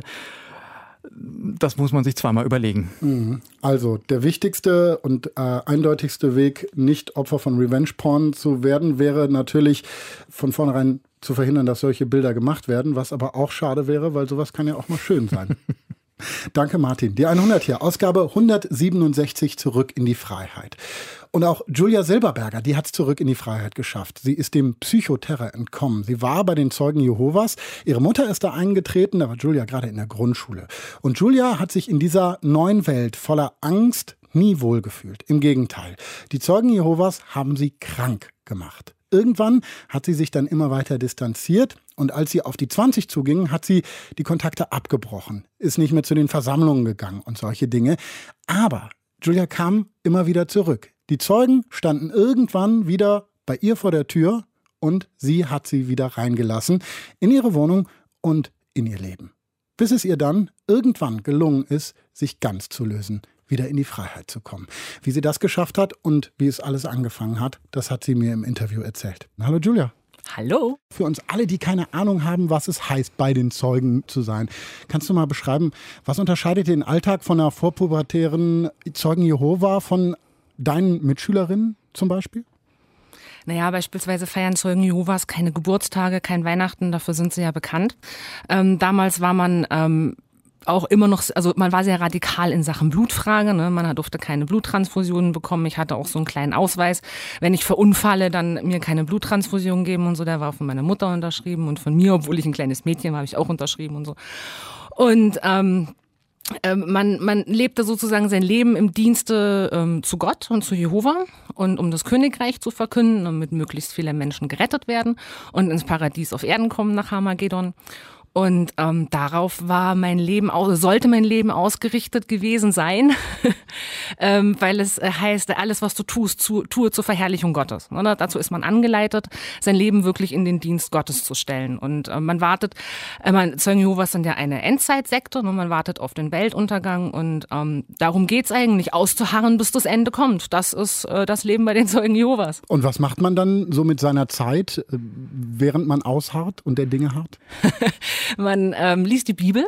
Das muss man sich zweimal überlegen. Also der wichtigste und äh, eindeutigste Weg, nicht Opfer von Revenge Porn zu werden, wäre natürlich von vornherein zu verhindern, dass solche Bilder gemacht werden, was aber auch schade wäre, weil sowas kann ja auch mal schön sein. Danke, Martin. Die hundert hier, Ausgabe hundertsiebenundsechzig, zurück in die Freiheit. Und auch Julia Silberberger, die hat es zurück in die Freiheit geschafft. Sie ist dem Psychoterror entkommen. Sie war bei den Zeugen Jehovas. Ihre Mutter ist da eingetreten, da war Julia gerade in der Grundschule. Und Julia hat sich in dieser neuen Welt voller Angst nie wohlgefühlt. Im Gegenteil, die Zeugen Jehovas haben sie krank gemacht. Irgendwann hat sie sich dann immer weiter distanziert und als sie auf die zwanzig zuging, hat sie die Kontakte abgebrochen, ist nicht mehr zu den Versammlungen gegangen und solche Dinge. Aber Julia kam immer wieder zurück. Die Zeugen standen irgendwann wieder bei ihr vor der Tür und sie hat sie wieder reingelassen in ihre Wohnung und in ihr Leben. Bis es ihr dann irgendwann gelungen ist, sich ganz zu lösen. wieder in die Freiheit zu kommen. Wie sie das geschafft hat und wie es alles angefangen hat, das hat sie mir im Interview erzählt. Hallo Julia. Hallo. Für uns alle, die keine Ahnung haben, was es heißt, bei den Zeugen zu sein, kannst du mal beschreiben, was unterscheidet den Alltag von einer vorpubertären Zeugen Jehova von deinen Mitschülerinnen zum Beispiel? Naja, beispielsweise feiern Zeugen Jehovas keine Geburtstage, kein Weihnachten, dafür sind sie ja bekannt. Ähm, damals war man ähm, auch immer noch, also man war sehr radikal in Sachen Blutfrage, ne? Man durfte keine Bluttransfusionen bekommen. Ich hatte auch so einen kleinen Ausweis. Wenn ich verunfalle, dann mir keine Bluttransfusion geben und so. Der war von meiner Mutter unterschrieben und von mir, obwohl ich ein kleines Mädchen war, habe ich auch unterschrieben und so. Und ähm, Man, man lebte sozusagen sein Leben im Dienste ähm, zu Gott und zu Jehova und um das Königreich zu verkünden, damit möglichst viele Menschen gerettet werden und ins Paradies auf Erden kommen nach Armageddon. Und ähm, darauf war mein Leben, sollte mein Leben ausgerichtet gewesen sein, ähm, weil es heißt, alles, was du tust, zu, tue zur Verherrlichung Gottes. Oder? Dazu ist man angeleitet, sein Leben wirklich in den Dienst Gottes zu stellen. Und äh, man wartet, äh, man, Zeugen Jehovas sind ja eine Endzeitsekte, und man wartet auf den Weltuntergang. Und ähm, darum geht's eigentlich, auszuharren, bis das Ende kommt. Das ist äh, das Leben bei den Zeugen Jehovas. Und was macht man dann so mit seiner Zeit, während man ausharrt und der Dinge harrt? Man ähm, liest die Bibel,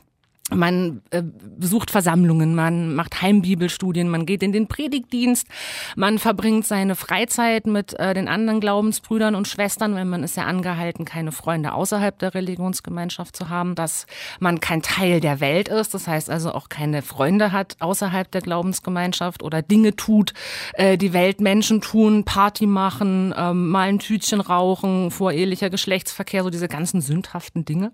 man äh, besucht Versammlungen, man macht Heimbibelstudien, man geht in den Predigtdienst, man verbringt seine Freizeit mit äh, den anderen Glaubensbrüdern und Schwestern, weil man ist ja angehalten, keine Freunde außerhalb der Religionsgemeinschaft zu haben, dass man kein Teil der Welt ist, das heißt also auch keine Freunde hat außerhalb der Glaubensgemeinschaft oder Dinge tut, äh, die Weltmenschen tun, Party machen, ähm, mal ein Tütchen rauchen, vorehelicher Geschlechtsverkehr, so diese ganzen sündhaften Dinge.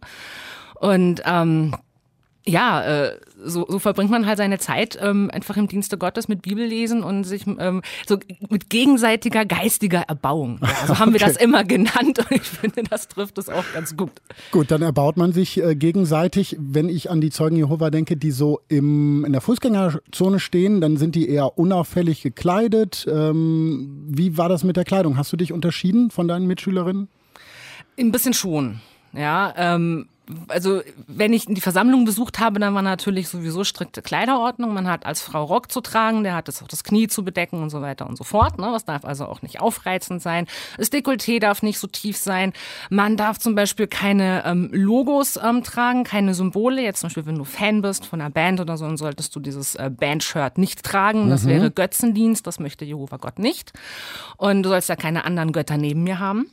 Und ähm, Ja, äh, so, so verbringt man halt seine Zeit ähm, einfach im Dienste Gottes mit Bibellesen und sich ähm, so mit gegenseitiger geistiger Erbauung. Ja, so haben okay. wir das immer genannt, und ich finde, das trifft es auch ganz gut. Gut, dann erbaut man sich äh, gegenseitig. Wenn ich an die Zeugen Jehova denke, die so im, in der Fußgängerzone stehen, dann sind die eher unauffällig gekleidet. Ähm, wie war das mit der Kleidung? Hast du dich unterschieden von deinen Mitschülerinnen? Ein bisschen schon, ja. Ähm, Also wenn ich die Versammlung besucht habe, dann war natürlich sowieso strikte Kleiderordnung. Man hat als Frau Rock zu tragen, der hat es auch das Knie zu bedecken und so weiter und so fort. Ne? Das darf also auch nicht aufreizend sein. Das Dekolleté darf nicht so tief sein. Man darf zum Beispiel keine ähm, Logos ähm, tragen, keine Symbole. Jetzt zum Beispiel, wenn du Fan bist von einer Band oder so, dann solltest du dieses äh, Band-Shirt nicht tragen. Das mhm. wäre Götzendienst, das möchte Jehova Gott nicht. Und du sollst ja keine anderen Götter neben mir haben.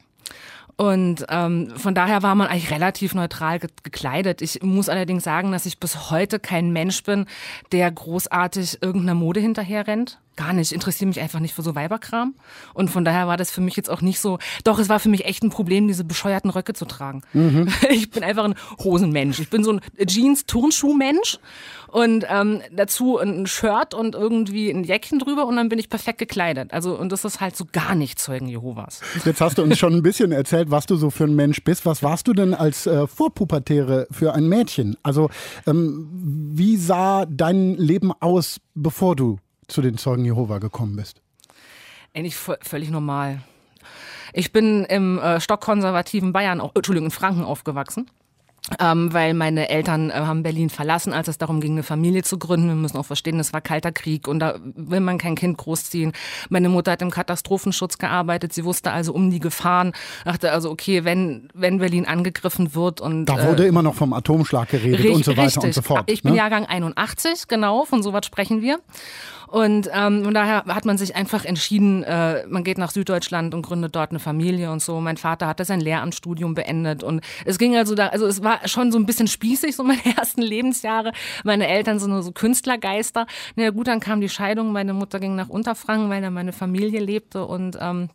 Und ähm, von daher war man eigentlich relativ neutral ge- gekleidet. Ich muss allerdings sagen, dass ich bis heute kein Mensch bin, der großartig irgendeiner Mode hinterher rennt. Gar nicht. Ich interessiere mich einfach nicht für so Weiberkram. Und von daher war das für mich jetzt auch nicht so, doch, es war für mich echt ein Problem, diese bescheuerten Röcke zu tragen. Mhm. Ich bin einfach ein Hosenmensch. Ich bin so ein Jeans-Turnschuh-Mensch und ähm, dazu ein Shirt und irgendwie ein Jäckchen drüber, und dann bin ich perfekt gekleidet. Also, und das ist halt so gar nicht Zeugen Jehovas. Jetzt hast du uns schon ein bisschen erzählt, was du so für ein Mensch bist. Was warst du denn als äh, Vorpubertäre für ein Mädchen? Also, ähm, wie sah dein Leben aus, bevor du zu den Zeugen Jehova gekommen bist? Eigentlich v- völlig normal. Ich bin im äh, stockkonservativen Bayern, auch, Entschuldigung, in Franken aufgewachsen. Ähm, weil meine Eltern äh, haben Berlin verlassen, als es darum ging, eine Familie zu gründen. Wir müssen auch verstehen, es war kalter Krieg und da will man kein Kind großziehen. Meine Mutter hat im Katastrophenschutz gearbeitet, sie wusste also um die Gefahren, dachte also, okay, wenn wenn Berlin angegriffen wird und... Da wurde äh, immer noch vom Atomschlag geredet richtig, und so weiter richtig. und so fort. Ich bin ne? Jahrgang einundachtzig, genau, von sowas sprechen wir. Und ähm, von daher hat man sich einfach entschieden, äh, man geht nach Süddeutschland und gründet dort eine Familie und so. Mein Vater hatte sein Lehramtsstudium beendet und es ging also da, also es war schon so ein bisschen spießig, so meine ersten Lebensjahre. Meine Eltern sind nur so Künstlergeister. Na ja, gut, dann kam die Scheidung, meine Mutter ging nach Unterfranken, weil da meine Familie lebte und ähm,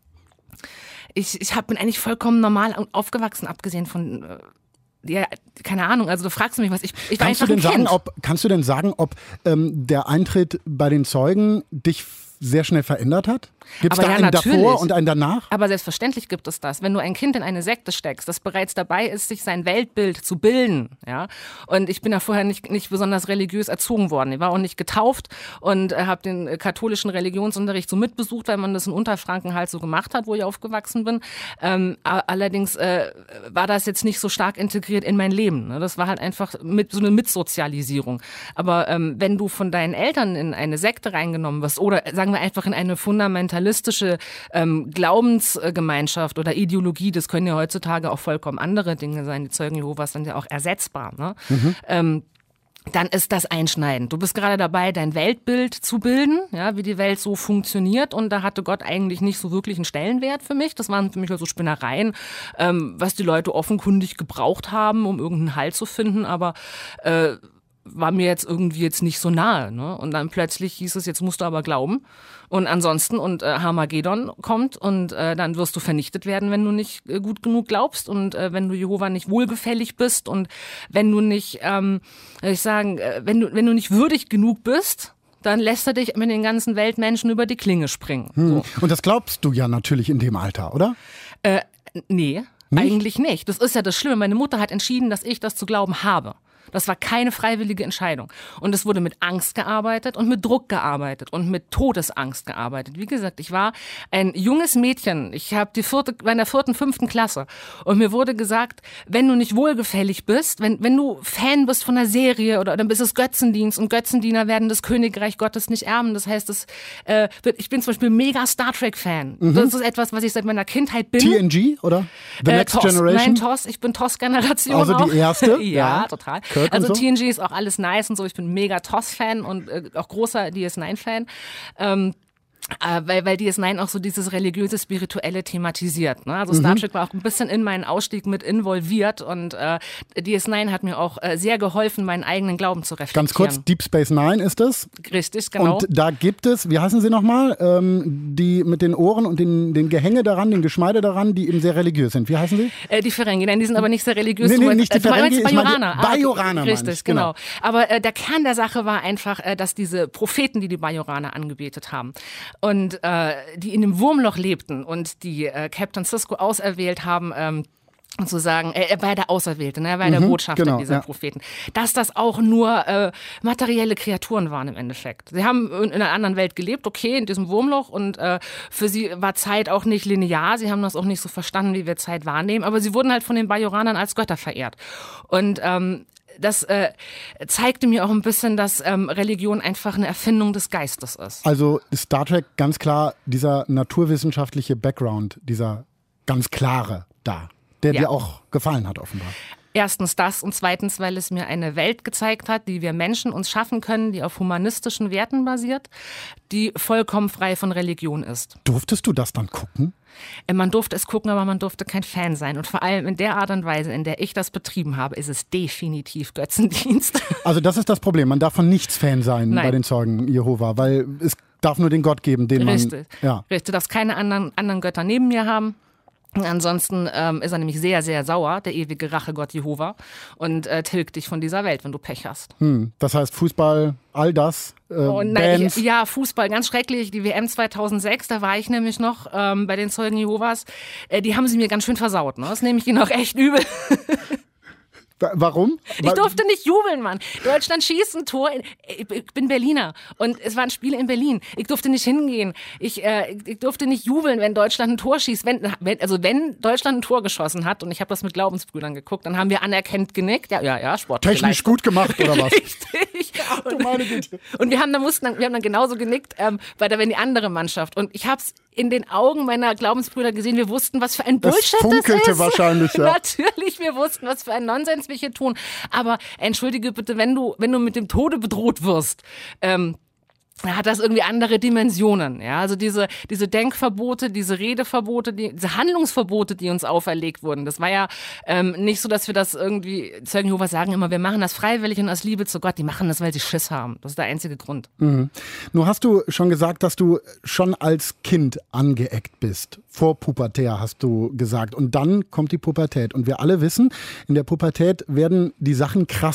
ich, ich hab, bin eigentlich vollkommen normal aufgewachsen, abgesehen von... Äh, Ja, keine Ahnung, also du fragst mich was, ich, ich war kannst einfach du denn ein sagen, Kind. ob, kannst du denn sagen, ob ähm, der Eintritt bei den Zeugen dich sehr schnell verändert hat? Gibt es Aber da ja, einen natürlich. davor und einen danach? Aber selbstverständlich gibt es das. Wenn du ein Kind in eine Sekte steckst, das bereits dabei ist, sich sein Weltbild zu bilden, ja. Und ich bin ja vorher nicht, nicht besonders religiös erzogen worden. Ich war auch nicht getauft und äh, habe den katholischen Religionsunterricht so mitbesucht, weil man das in Unterfranken halt so gemacht hat, wo ich aufgewachsen bin. Ähm, allerdings äh, war das jetzt nicht so stark integriert in mein Leben. Ne? Das war halt einfach mit, so eine Mitsozialisierung. Aber ähm, wenn du von deinen Eltern in eine Sekte reingenommen wirst oder sagen wir einfach in eine fundamentalistische ähm, Glaubensgemeinschaft oder Ideologie, das können ja heutzutage auch vollkommen andere Dinge sein, die Zeugen Jehovas sind ja auch ersetzbar, ne? Mhm. Ähm, dann ist das einschneidend. Du bist gerade dabei, dein Weltbild zu bilden, ja, wie die Welt so funktioniert, und da hatte Gott eigentlich nicht so wirklich einen Stellenwert für mich. Das waren für mich also Spinnereien, ähm, was die Leute offenkundig gebraucht haben, um irgendeinen Halt zu finden, aber äh, war mir jetzt irgendwie jetzt nicht so nahe, ne? Und dann plötzlich hieß es, jetzt musst du aber glauben. Und ansonsten, und äh, Harmageddon kommt und äh, dann wirst du vernichtet werden, wenn du nicht äh, gut genug glaubst und äh, wenn du Jehova nicht wohlgefällig bist und wenn du nicht, ähm, ich sagen, äh, wenn du wenn du nicht würdig genug bist, dann lässt er dich mit den ganzen Weltmenschen über die Klinge springen. Hm. So. Und das glaubst du ja natürlich in dem Alter, oder? Äh, nee, nicht? Eigentlich nicht. Das ist ja das Schlimme. Meine Mutter hat entschieden, dass ich das zu glauben habe. Das war keine freiwillige Entscheidung. Und es wurde mit Angst gearbeitet und mit Druck gearbeitet und mit Todesangst gearbeitet. Wie gesagt, ich war ein junges Mädchen. Ich habe die vierte, war in der vierten, fünften Klasse. Und mir wurde gesagt, wenn du nicht wohlgefällig bist, wenn, wenn du Fan bist von einer Serie oder dann bist es Götzendienst und Götzendiener werden das Königreich Gottes nicht erben. Das heißt, das, äh, ich bin zum Beispiel mega Star Trek-Fan. Mhm. Das ist etwas, was ich seit meiner Kindheit bin. T N G oder The äh, Next T O S. Generation? Nein, T O S. Ich bin T O S-Generation Also auch. die erste? ja, ja, total. Kirk Also so. T N G ist auch alles nice und so. Ich bin mega T O S-Fan und äh, auch großer D S neun Fan. Ähm, Äh, weil, weil D S neun auch so dieses religiöse, spirituelle thematisiert. Ne? Also Star Trek war auch ein bisschen in meinen Ausstieg mit involviert und äh, D S neun hat mir auch äh, sehr geholfen, meinen eigenen Glauben zu reflektieren. Ganz kurz, Deep Space Nine ist es. Richtig, genau. Und da gibt es, wie heißen sie nochmal, ähm, die mit den Ohren und den, den Gehänge daran, den Geschmeide daran, die eben sehr religiös sind. Wie heißen sie? Äh, die Ferengi, nein, die sind aber nicht sehr religiös. Nee, nee, meinst, nicht die äh, du meinst Ferengi, ich meine Bajoraner. die Bajoraner, ah, meine richtig, ich, genau. genau. Aber äh, der Kern der Sache war einfach, äh, dass diese Propheten, die die Bajoraner angebetet haben und äh, die in dem Wurmloch lebten und die äh, Captain Sisko auserwählt haben, ähm, zu sagen, äh, er war der Auserwählte, ne? Er war mhm, der Botschafter genau, dieser ja. Propheten, dass das auch nur äh, materielle Kreaturen waren im Endeffekt. Sie haben in, in einer anderen Welt gelebt, okay, in diesem Wurmloch, und äh, für sie war Zeit auch nicht linear, sie haben das auch nicht so verstanden, wie wir Zeit wahrnehmen, aber sie wurden halt von den Bajoranern als Götter verehrt. Und ähm, das äh, zeigte mir auch ein bisschen, dass ähm, Religion einfach eine Erfindung des Geistes ist. Also Star Trek ganz klar dieser naturwissenschaftliche Background, dieser ganz klare da, der ja. dir auch gefallen hat offenbar. Erstens das und zweitens, weil es mir eine Welt gezeigt hat, die wir Menschen uns schaffen können, die auf humanistischen Werten basiert, die vollkommen frei von Religion ist. Durftest du das dann gucken? Man durfte es gucken, aber man durfte kein Fan sein. Und vor allem in der Art und Weise, in der ich das betrieben habe, ist es definitiv Götzendienst. Also das ist das Problem. Man darf von nichts Fan sein Nein. bei den Zeugen Jehova, weil es darf nur den Gott geben, den man... Richtig. Ja. Richtig. Du darfst keine anderen, anderen Götter neben mir haben. Ansonsten ähm, ist er nämlich sehr, sehr sauer, der ewige Rachegott Jehova, und äh, tilgt dich von dieser Welt, wenn du Pech hast. Hm, das heißt Fußball, all das, äh, Oh, nein, Bands. ich, ja, Fußball, ganz schrecklich. Die W M zweitausendsechs, da war ich nämlich noch ähm, bei den Zeugen Jehovas. Äh, die haben sie mir ganz schön versaut. Ne? Das nehme ich ihnen auch echt übel. Warum? Ich durfte nicht jubeln, Mann. Deutschland schießt ein Tor. In, ich bin Berliner und es waren Spiele in Berlin. Ich durfte nicht hingehen. Ich, äh, ich durfte nicht jubeln, wenn Deutschland ein Tor schießt. Wenn, wenn, also wenn Deutschland ein Tor geschossen hat, und ich habe das mit Glaubensbrüdern geguckt, dann haben wir anerkennt genickt. Ja, ja, ja, sportliche Technisch Leistung. gut gemacht, oder was? Richtig. Du meine Güte. Und wir haben dann mussten, dann, wir haben dann genauso genickt ähm, bei der wenn die andere Mannschaft. Und ich habe es in den Augen meiner Glaubensbrüder gesehen. Wir wussten, was für ein Bullshit es funkelte das ist. wahrscheinlich, ja. Natürlich, wir wussten, was für ein Nonsens wir hier tun. Aber entschuldige bitte, wenn du, wenn du mit dem Tode bedroht wirst, ähm, hat das irgendwie andere Dimensionen. Ja, also diese, diese Denkverbote, diese Redeverbote, die, diese Handlungsverbote, die uns auferlegt wurden. Das war ja ähm, nicht so, dass wir das irgendwie, Zeugen Jehovas sagen immer, wir machen das freiwillig und aus Liebe zu Gott. Die machen das, weil sie Schiss haben. Das ist der einzige Grund. Mhm. Nun hast du schon gesagt, dass du schon als Kind angeeckt bist. Vor Pubertär hast du gesagt. Und dann kommt die Pubertät. Und wir alle wissen, in der Pubertät werden die Sachen krasser.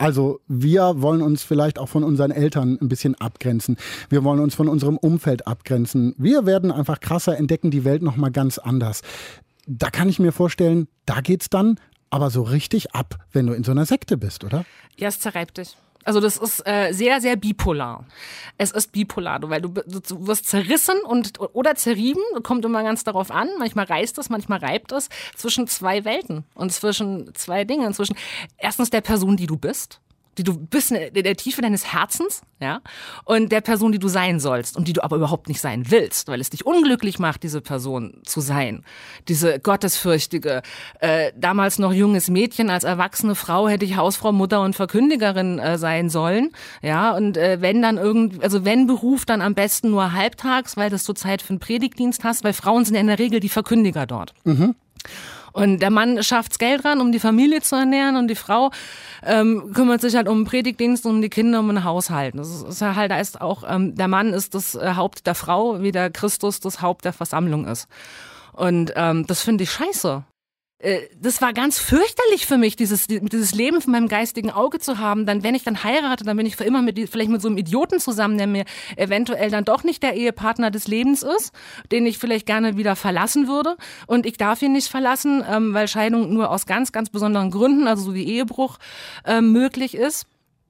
Also wir wollen uns vielleicht auch von unseren Eltern ein bisschen abgrenzen. Wir wollen uns von unserem Umfeld abgrenzen. Wir werden einfach krasser, entdecken die Welt nochmal ganz anders. Da kann ich mir vorstellen, da geht's dann aber so richtig ab, wenn du in so einer Sekte bist, oder? Ja, es zerreibt dich. Also das ist äh, sehr, sehr bipolar. Es ist bipolar, weil du, du wirst zerrissen und oder zerrieben, kommt immer ganz darauf an. Manchmal reißt es, manchmal reibt es zwischen zwei Welten und zwischen zwei Dingen. Zwischen erstens der Person, die du bist, die du bist in der Tiefe deines Herzens, ja, und der Person, die du sein sollst und die du aber überhaupt nicht sein willst, weil es dich unglücklich macht, diese Person zu sein. Diese gottesfürchtige, äh, damals noch junges Mädchen, als erwachsene Frau hätte ich Hausfrau, Mutter und Verkündigerin äh, sein sollen, ja, und äh, wenn dann irgendwie, also wenn Beruf, dann am besten nur halbtags, weil das so Zeit für einen Predigtdienst hast, weil Frauen sind ja in der Regel die Verkündiger dort. Mhm. Und der Mann schafft's Geld ran, um die Familie zu ernähren, und die Frau ähm, kümmert sich halt um den Predigtdienst, um die Kinder, um den Haushalt. Das ist ja halt, da ist auch, ähm, der Mann ist das äh, Haupt der Frau, wie der Christus das Haupt der Versammlung ist. Und ähm, das finde ich scheiße. Das war ganz fürchterlich für mich, dieses, dieses Leben von meinem geistigen Auge zu haben. Dann, wenn ich dann heirate, dann bin ich für immer mit, vielleicht mit so einem Idioten zusammen, der mir eventuell dann doch nicht der Ehepartner des Lebens ist, den ich vielleicht gerne wieder verlassen würde. Und ich darf ihn nicht verlassen, ähm, weil Scheidung nur aus ganz, ganz besonderen Gründen, also so wie Ehebruch, ähm, möglich ist.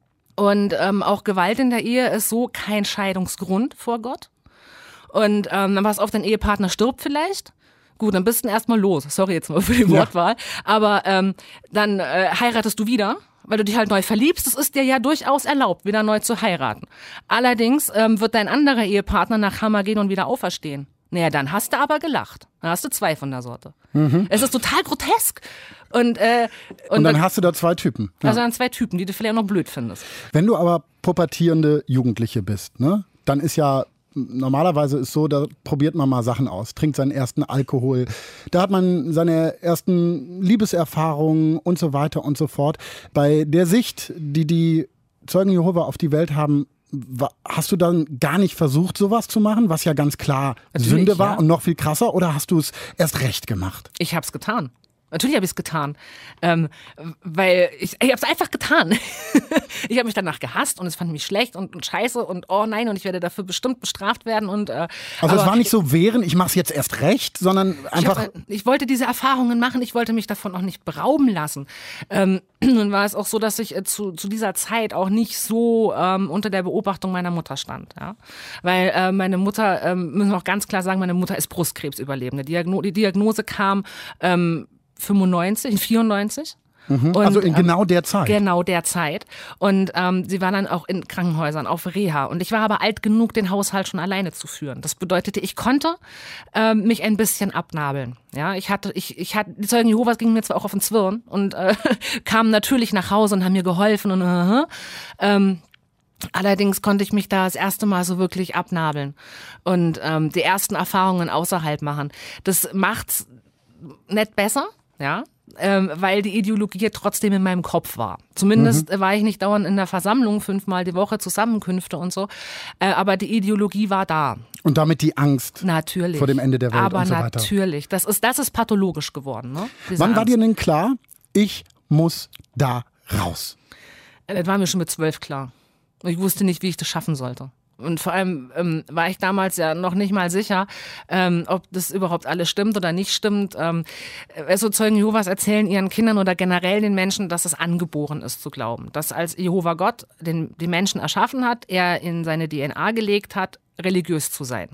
Und ähm, auch Gewalt in der Ehe ist so kein Scheidungsgrund vor Gott. Und ähm, dann pass auf, dein Ehepartner stirbt vielleicht. Gut, dann bist du erstmal los. Sorry jetzt mal für die Wortwahl. Ja. Aber ähm, dann äh, heiratest du wieder, weil du dich halt neu verliebst. Es ist dir ja durchaus erlaubt, wieder neu zu heiraten. Allerdings ähm, wird dein anderer Ehepartner nach Hammergedon wieder auferstehen. Naja, dann hast du aber gelacht. Dann hast du zwei von der Sorte. Mhm. Es ist total grotesk. Und, äh, und, und dann, dann hast du da zwei Typen. Ja. Also dann zwei Typen, die du vielleicht noch blöd findest. Wenn du aber pubertierende Jugendliche bist, ne, dann ist ja normalerweise ist so, da probiert man mal Sachen aus, trinkt seinen ersten Alkohol, da hat man seine ersten Liebeserfahrungen und so weiter und so fort. Bei der Sicht, die die Zeugen Jehova auf die Welt haben, hast du dann gar nicht versucht, sowas zu machen, was ja ganz klar Natürlich, Sünde war, ja. Und noch viel krasser, oder hast du es erst recht gemacht? Ich habe es getan. Natürlich habe ich es getan, ähm, weil ich, ich habe es einfach getan. Ich habe mich danach gehasst und es fand mich schlecht und, und scheiße und oh nein, und ich werde dafür bestimmt bestraft werden. Und äh, also es war nicht so wehren, ich mache es jetzt erst recht, sondern einfach... Ich, hab, ich wollte diese Erfahrungen machen, ich wollte mich davon auch nicht berauben lassen. Ähm, nun war es auch so, dass ich äh, zu, zu dieser Zeit auch nicht so ähm, unter der Beobachtung meiner Mutter stand. Ja? Weil äh, meine Mutter, ähm, müssen wir auch ganz klar sagen, meine Mutter ist Brustkrebsüberlebende. Die, Diagno- die Diagnose kam... Ähm, fünfundneunzig, vierundneunzig. Mhm, und, also in genau der Zeit. Genau der Zeit. Und ähm, sie war dann auch in Krankenhäusern, auf Reha. Und ich war aber alt genug, den Haushalt schon alleine zu führen. Das bedeutete, ich konnte ähm, mich ein bisschen abnabeln. Ja, ich hatte, ich, ich hatte, die Zeugen Jehovas gingen mir zwar auch auf den Zwirn und äh, kamen natürlich nach Hause und haben mir geholfen und äh, ähm, allerdings konnte ich mich da das erste Mal so wirklich abnabeln und ähm, die ersten Erfahrungen außerhalb machen. Das macht's nicht besser. Ja, ähm, weil die Ideologie trotzdem in meinem Kopf war. Zumindest mhm. war ich nicht dauernd in der Versammlung, fünfmal die Woche Zusammenkünfte und so, äh, aber die Ideologie war da. Und damit die Angst natürlich. vor dem Ende der Welt aber und so weiter. Aber natürlich, das ist, das ist pathologisch geworden. Ne? Wann Angst. war dir denn klar, ich muss da raus? Das war mir schon mit zwölf klar. Ich wusste nicht, wie ich das schaffen sollte. Und vor allem ähm, war ich damals ja noch nicht mal sicher, ähm, ob das überhaupt alles stimmt oder nicht stimmt. Ähm, also Zeugen Jehovas erzählen ihren Kindern oder generell den Menschen, dass es angeboren ist zu glauben. Dass als Jehova Gott den, die Menschen erschaffen hat, er in seine D N A gelegt hat, religiös zu sein.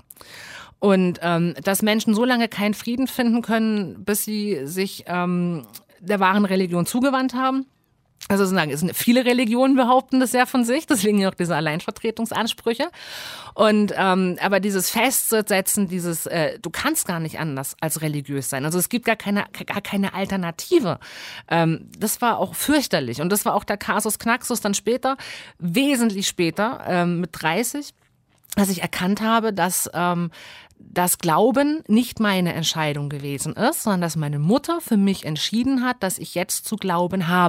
Und ähm, dass Menschen so lange keinen Frieden finden können, bis sie sich ähm, der wahren Religion zugewandt haben. Also sozusagen, es sind viele Religionen behaupten das ja von sich, deswegen auch diese Alleinvertretungsansprüche. Und ähm, aber dieses Festsetzen, dieses, äh, du kannst gar nicht anders als religiös sein. Also es gibt gar keine, gar keine Alternative. Ähm, das war auch fürchterlich. Und das war auch der Kasus Knaxus dann später, wesentlich später, ähm, mit dreißig, dass ich erkannt habe, dass ähm, das Glauben nicht meine Entscheidung gewesen ist, sondern dass meine Mutter für mich entschieden hat, dass ich jetzt zu glauben habe.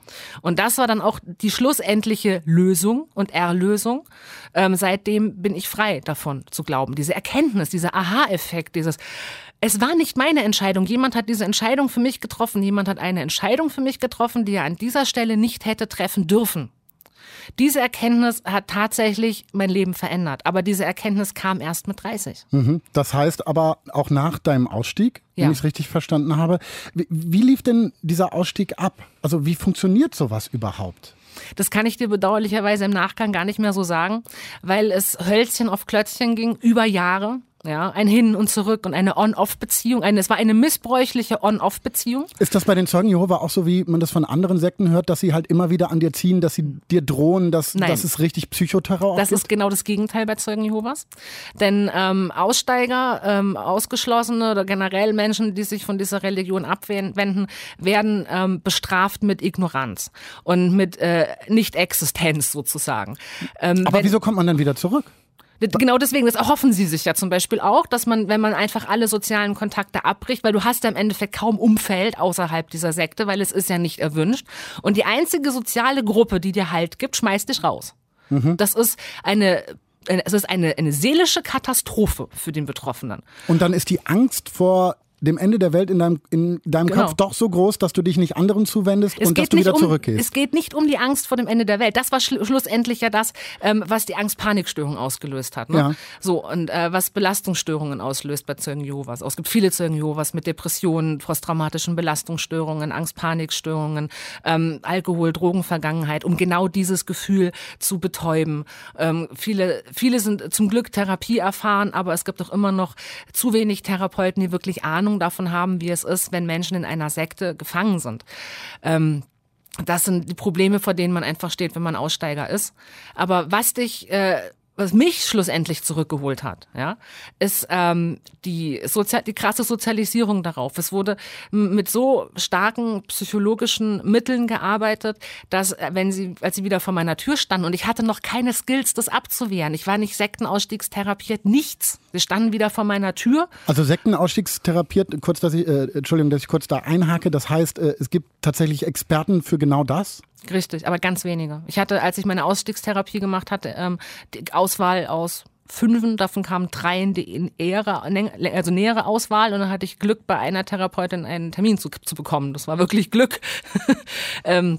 Und das war dann auch die schlussendliche Lösung und Erlösung. Ähm, seitdem bin ich frei davon zu glauben. Diese Erkenntnis, dieser Aha-Effekt, dieses, es war nicht meine Entscheidung. Jemand hat diese Entscheidung für mich getroffen. Jemand hat eine Entscheidung für mich getroffen, die er an dieser Stelle nicht hätte treffen dürfen. Diese Erkenntnis hat tatsächlich mein Leben verändert. Aber diese Erkenntnis kam erst mit dreißig. Mhm. Das heißt aber auch nach deinem Ausstieg, wenn ja. ich es richtig verstanden habe. Wie, wie lief denn dieser Ausstieg ab? Also wie funktioniert sowas überhaupt? Das kann ich dir bedauerlicherweise im Nachgang gar nicht mehr so sagen, weil es Hölzchen auf Klötzchen ging über Jahre. Ja, ein Hin und Zurück und eine On-Off-Beziehung. Eine, es war eine missbräuchliche On-Off-Beziehung. Ist das bei den Zeugen Jehova auch so, wie man das von anderen Sekten hört, dass sie halt immer wieder an dir ziehen, dass sie dir drohen, dass, dass es richtig Psychoterror Das gibt? ist genau das Gegenteil bei Zeugen Jehovas. Denn ähm, Aussteiger, ähm, Ausgeschlossene oder generell Menschen, die sich von dieser Religion abwenden, werden ähm, bestraft mit Ignoranz und mit äh, Nicht-Existenz sozusagen. Ähm, Aber wenn, wieso kommt man dann wieder zurück? Genau deswegen, das erhoffen sie sich ja zum Beispiel auch, dass man, wenn man einfach alle sozialen Kontakte abbricht, weil du hast ja im Endeffekt kaum Umfeld außerhalb dieser Sekte, weil es ist ja nicht erwünscht. Und die einzige soziale Gruppe, die dir Halt gibt, schmeißt dich raus. Mhm. Das ist eine, es ist eine, eine seelische Katastrophe für den Betroffenen. Und dann ist die Angst vor dem Ende der Welt in deinem, in deinem genau. Kopf doch so groß, dass du dich nicht anderen zuwendest es und dass du wieder um, zurückgehst. Es geht nicht um die Angst vor dem Ende der Welt. Das war schl- schlussendlich ja das, ähm, was die Angst-Panikstörung ausgelöst hat. Ne? Ja. So, und äh, was Belastungsstörungen auslöst bei Zeugen Jehovas. Es gibt viele Zeugen Jehovas mit Depressionen, posttraumatischen Belastungsstörungen, Angst-Panikstörungen, ähm, Alkohol-, Drogenvergangenheit, um genau dieses Gefühl zu betäuben. Ähm, viele, viele sind zum Glück Therapie erfahren, aber es gibt auch immer noch zu wenig Therapeuten, die wirklich Ahnung davon haben, wie es ist, wenn Menschen in einer Sekte gefangen sind. Ähm, das sind die Probleme, vor denen man einfach steht, wenn man Aussteiger ist. Aber was dich, äh, was mich schlussendlich zurückgeholt hat, ja, ist ähm, die, Sozi- die krasse Sozialisierung darauf. Es wurde m- mit so starken psychologischen Mitteln gearbeitet, dass, äh, wenn sie, als sie wieder vor meiner Tür standen und ich hatte noch keine Skills, das abzuwehren. Ich war nicht sektenausstiegstherapiert, nichts. Sie standen wieder vor meiner Tür. Also sektenausstiegstherapiert, kurz, dass ich, äh, Entschuldigung, dass ich kurz da einhake. Das heißt, äh, es gibt tatsächlich Experten für genau das? Richtig, aber ganz wenige. Ich hatte, als ich meine Ausstiegstherapie gemacht hatte, ähm, die Auswahl aus Fünfen, davon kamen drei in die in nähere, also nähere Auswahl und dann hatte ich Glück, bei einer Therapeutin einen Termin zu, zu bekommen. Das war wirklich Glück. ähm,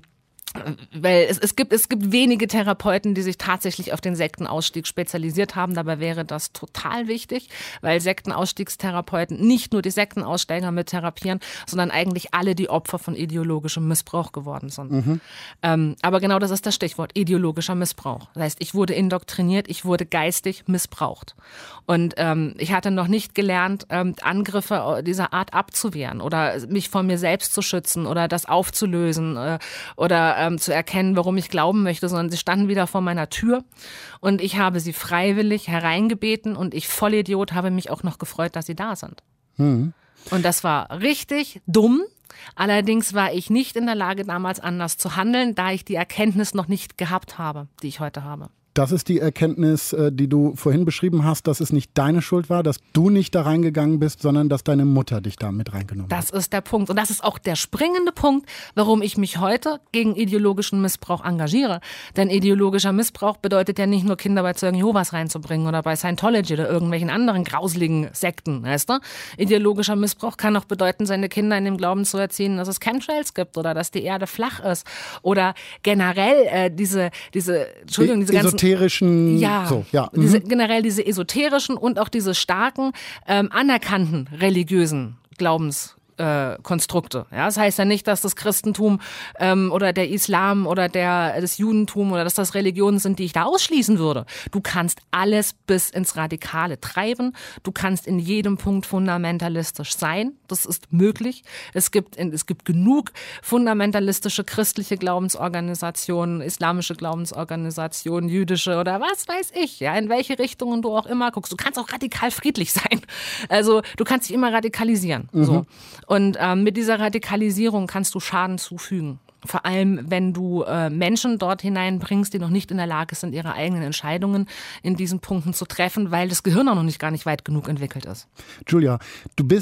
Weil es, es gibt es gibt wenige Therapeuten, die sich tatsächlich auf den Sektenausstieg spezialisiert haben. Dabei wäre das total wichtig, weil Sektenausstiegstherapeuten nicht nur die Sektenaussteiger mit therapieren, sondern eigentlich alle, die Opfer von ideologischem Missbrauch geworden sind. Mhm. Ähm, aber genau das ist das Stichwort, ideologischer Missbrauch. Das heißt, ich wurde indoktriniert, ich wurde geistig missbraucht. Und ähm, ich hatte noch nicht gelernt, ähm, Angriffe dieser Art abzuwehren oder mich vor mir selbst zu schützen oder das aufzulösen äh, oder ähm, zu erkennen, warum ich glauben möchte, sondern sie standen wieder vor meiner Tür und ich habe sie freiwillig hereingebeten und ich Vollidiot habe mich auch noch gefreut, dass sie da sind. Mhm. Und das war richtig dumm. Allerdings war ich nicht in der Lage, damals anders zu handeln, da ich die Erkenntnis noch nicht gehabt habe, die ich heute habe. Das ist die Erkenntnis, die du vorhin beschrieben hast, dass es nicht deine Schuld war, dass du nicht da reingegangen bist, sondern dass deine Mutter dich da mit reingenommen hat. Das ist der Punkt. Und das ist auch der springende Punkt, warum ich mich heute gegen ideologischen Missbrauch engagiere. Denn ideologischer Missbrauch bedeutet ja nicht nur, Kinder bei Zeugen Jehovas reinzubringen oder bei Scientology oder irgendwelchen anderen grauseligen Sekten, weißt du? Ideologischer Missbrauch kann auch bedeuten, seine Kinder in dem Glauben zu erziehen, dass es Chemtrails gibt oder dass die Erde flach ist oder generell äh, diese, diese, Entschuldigung, diese ganzen esoterischen, ja, so, ja. Mhm. Diese, generell diese esoterischen und auch diese starken, ähm, anerkannten religiösen Glaubens äh, Konstrukte. Ja, das heißt ja nicht, dass das Christentum ähm, oder der Islam oder der, das Judentum oder dass das Religionen sind, die ich da ausschließen würde. Du kannst alles bis ins Radikale treiben. Du kannst in jedem Punkt fundamentalistisch sein. Das ist möglich. Es gibt, es gibt genug fundamentalistische christliche Glaubensorganisationen, islamische Glaubensorganisationen, jüdische oder was weiß ich, ja, in welche Richtungen du auch immer guckst. Du kannst auch radikal friedlich sein. Also du kannst dich immer radikalisieren. Mhm. So. Und ähm, mit dieser Radikalisierung kannst du Schaden zufügen. Vor allem, wenn du äh, Menschen dort hineinbringst, die noch nicht in der Lage sind, ihre eigenen Entscheidungen in diesen Punkten zu treffen, weil das Gehirn auch noch nicht gar nicht weit genug entwickelt ist. Julia, du bist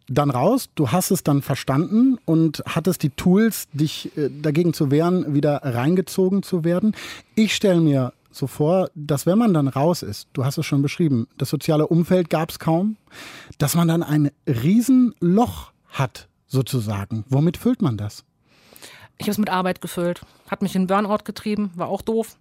dann raus, du hast es dann verstanden und hattest die Tools, dich äh, dagegen zu wehren, wieder reingezogen zu werden. Ich stelle mir so vor, dass wenn man dann raus ist, du hast es schon beschrieben, das soziale Umfeld gab es kaum, dass man dann ein Riesenloch hat, sozusagen. Womit füllt man das? Ich habe es mit Arbeit gefüllt. Hat mich in Burnout getrieben, war auch doof.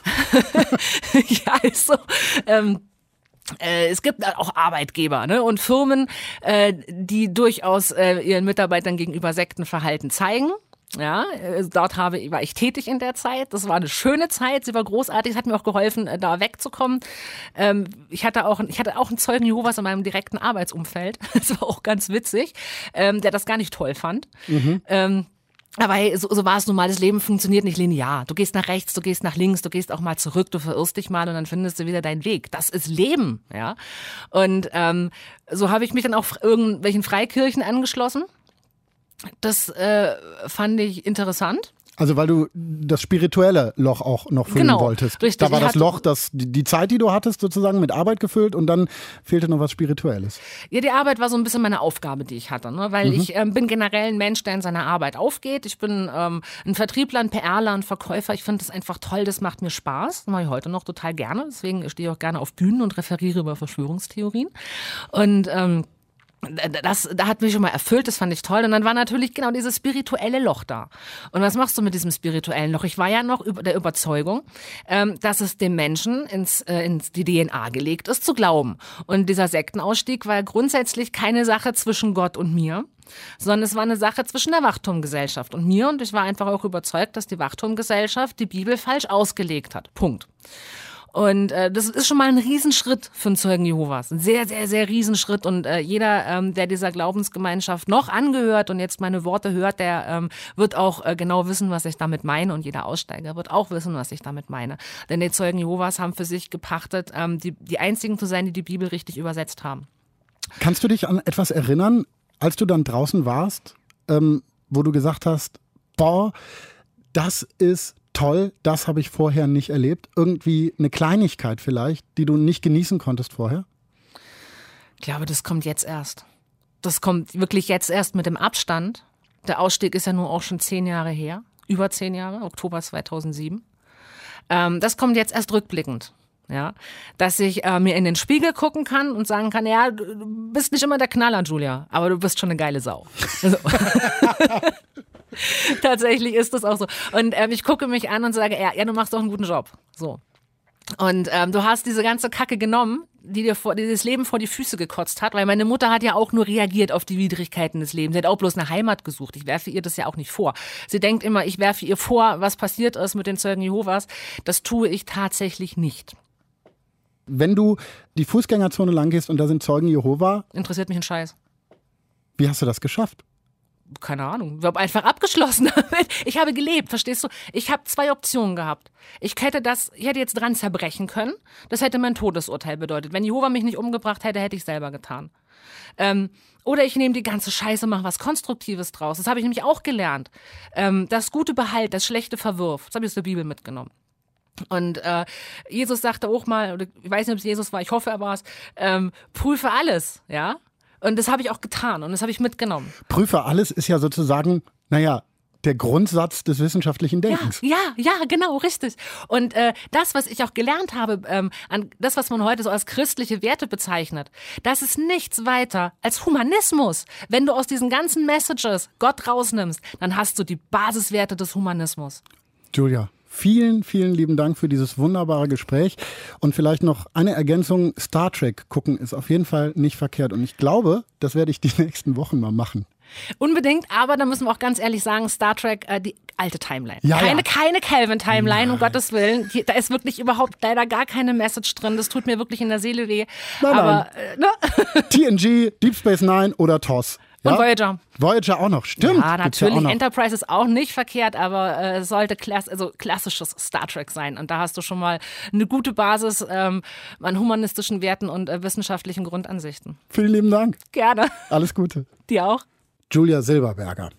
Ja, ist so. Ähm, äh, es gibt auch Arbeitgeber, ne, und Firmen, äh, die durchaus äh, ihren Mitarbeitern gegenüber Sektenverhalten zeigen. Ja, dort habe, war ich tätig in der Zeit. Das war eine schöne Zeit. Sie war großartig. Es hat mir auch geholfen, da wegzukommen. Ähm, ich hatte auch, ich hatte auch einen Zeugen Jehovas in meinem direkten Arbeitsumfeld. Das war auch ganz witzig, ähm, der das gar nicht toll fand. Mhm. Ähm, Aber hey, so, so war es nun mal, das Leben funktioniert nicht linear. Du gehst nach rechts, du gehst nach links, du gehst auch mal zurück, du verirrst dich mal und dann findest du wieder deinen Weg. Das ist Leben, ja. Und ähm, so habe ich mich dann auch irgendwelchen Freikirchen angeschlossen. Das äh, fand ich interessant. Also weil du das spirituelle Loch auch noch füllen genau, wolltest. Richtig. Da war ich das Loch, das, die, die Zeit, die du hattest, sozusagen mit Arbeit gefüllt und dann fehlte noch was Spirituelles. Ja, die Arbeit war so ein bisschen meine Aufgabe, die ich hatte. Ne? Weil mhm. ich ähm, bin generell ein Mensch, der in seiner Arbeit aufgeht. Ich bin ähm, ein Vertriebler, ein PRler, ein Verkäufer. Ich finde das einfach toll, das macht mir Spaß. Das mache ich heute noch total gerne. Deswegen stehe ich auch gerne auf Bühnen und referiere über Verschwörungstheorien. Und ähm, Das, da hat mich schon mal erfüllt, das fand ich toll. Und dann war natürlich genau dieses spirituelle Loch da. Und was machst du mit diesem spirituellen Loch? Ich war ja noch über der Überzeugung, ähm, dass es dem Menschen ins, äh, ins die D N A gelegt ist, zu glauben. Und dieser Sektenausstieg war grundsätzlich keine Sache zwischen Gott und mir, sondern es war eine Sache zwischen der Wachturmgesellschaft und mir. Und ich war einfach auch überzeugt, dass die Wachturmgesellschaft die Bibel falsch ausgelegt hat. Punkt. Und äh, das ist schon mal ein Riesenschritt für einen Zeugen Jehovas. Ein sehr, sehr, sehr Riesenschritt. Und äh, jeder, ähm, der dieser Glaubensgemeinschaft noch angehört und jetzt meine Worte hört, der ähm, wird auch äh, genau wissen, was ich damit meine. Und jeder Aussteiger wird auch wissen, was ich damit meine. Denn die Zeugen Jehovas haben für sich gepachtet, ähm, die, die einzigen zu sein, die die Bibel richtig übersetzt haben. Kannst du dich an etwas erinnern, als du dann draußen warst, ähm, wo du gesagt hast, boah, das ist toll, das habe ich vorher nicht erlebt. Irgendwie eine Kleinigkeit vielleicht, die du nicht genießen konntest vorher? Ich glaube, das kommt jetzt erst. Das kommt wirklich jetzt erst mit dem Abstand. Der Ausstieg ist ja nur auch schon zehn Jahre her. Über zehn Jahre, Oktober zweitausendsieben. Ähm, das kommt jetzt erst rückblickend. Ja, dass ich äh, mir in den Spiegel gucken kann und sagen kann, ja, du bist nicht immer der Knaller, Julia, aber du bist schon eine geile Sau. Also. Tatsächlich ist das auch so. Und ähm, ich gucke mich an und sage, ja, ja, du machst doch einen guten Job. So. Und ähm, du hast diese ganze Kacke genommen, die dir vor, die das Leben vor die Füße gekotzt hat, weil meine Mutter hat ja auch nur reagiert auf die Widrigkeiten des Lebens. Sie hat auch bloß eine Heimat gesucht. Ich werfe ihr das ja auch nicht vor. Sie denkt immer, ich werfe ihr vor, was passiert ist mit den Zeugen Jehovas. Das tue ich tatsächlich nicht. Wenn du die Fußgängerzone lang gehst und da sind Zeugen Jehova. Interessiert mich ein Scheiß. Wie hast du das geschafft? Keine Ahnung, wir haben einfach abgeschlossen damit. Ich habe gelebt, verstehst du? Ich habe zwei Optionen gehabt. Ich hätte das, ich hätte jetzt dran zerbrechen können. Das hätte mein Todesurteil bedeutet. Wenn Jehova mich nicht umgebracht hätte, hätte ich selber getan. Ähm, oder ich nehme die ganze Scheiße, mache was Konstruktives draus. Das habe ich nämlich auch gelernt. Ähm, das Gute behalt, das Schlechte verwirf. Das habe ich aus der Bibel mitgenommen. Und äh, Jesus sagte auch mal, oder ich weiß nicht, ob es Jesus war, ich hoffe, er war es, ähm, prüfe alles, ja. Und das habe ich auch getan und das habe ich mitgenommen. Prüfe alles ist ja sozusagen, naja, der Grundsatz des wissenschaftlichen Denkens. Ja, ja, ja, genau, richtig. Und äh, das, was ich auch gelernt habe, ähm, an das, was man heute so als christliche Werte bezeichnet, das ist nichts weiter als Humanismus. Wenn du aus diesen ganzen Messages Gott rausnimmst, dann hast du die Basiswerte des Humanismus. Julia, vielen, vielen lieben Dank für dieses wunderbare Gespräch. Und vielleicht noch eine Ergänzung, Star Trek gucken ist auf jeden Fall nicht verkehrt. Und ich glaube, das werde ich die nächsten Wochen mal machen. Unbedingt, aber da müssen wir auch ganz ehrlich sagen, Star Trek, äh, die alte Timeline. Ja, keine, ja. keine Calvin-Timeline, um Gottes Willen. Hier, da ist wirklich überhaupt leider gar keine Message drin. Das tut mir wirklich in der Seele weh. Nein, aber, nein. Äh, ne? T N G, Deep Space Nine oder T O S. Ja? Und Voyager. Voyager auch noch, stimmt. Ja, natürlich. Ja Enterprise ist auch nicht verkehrt, aber äh, es sollte klass also klassisches Star Trek sein. Und da hast du schon mal eine gute Basis ähm, an humanistischen Werten und äh, wissenschaftlichen Grundansichten. Vielen lieben Dank. Gerne. Alles Gute. Dir auch. Julia Silberberger.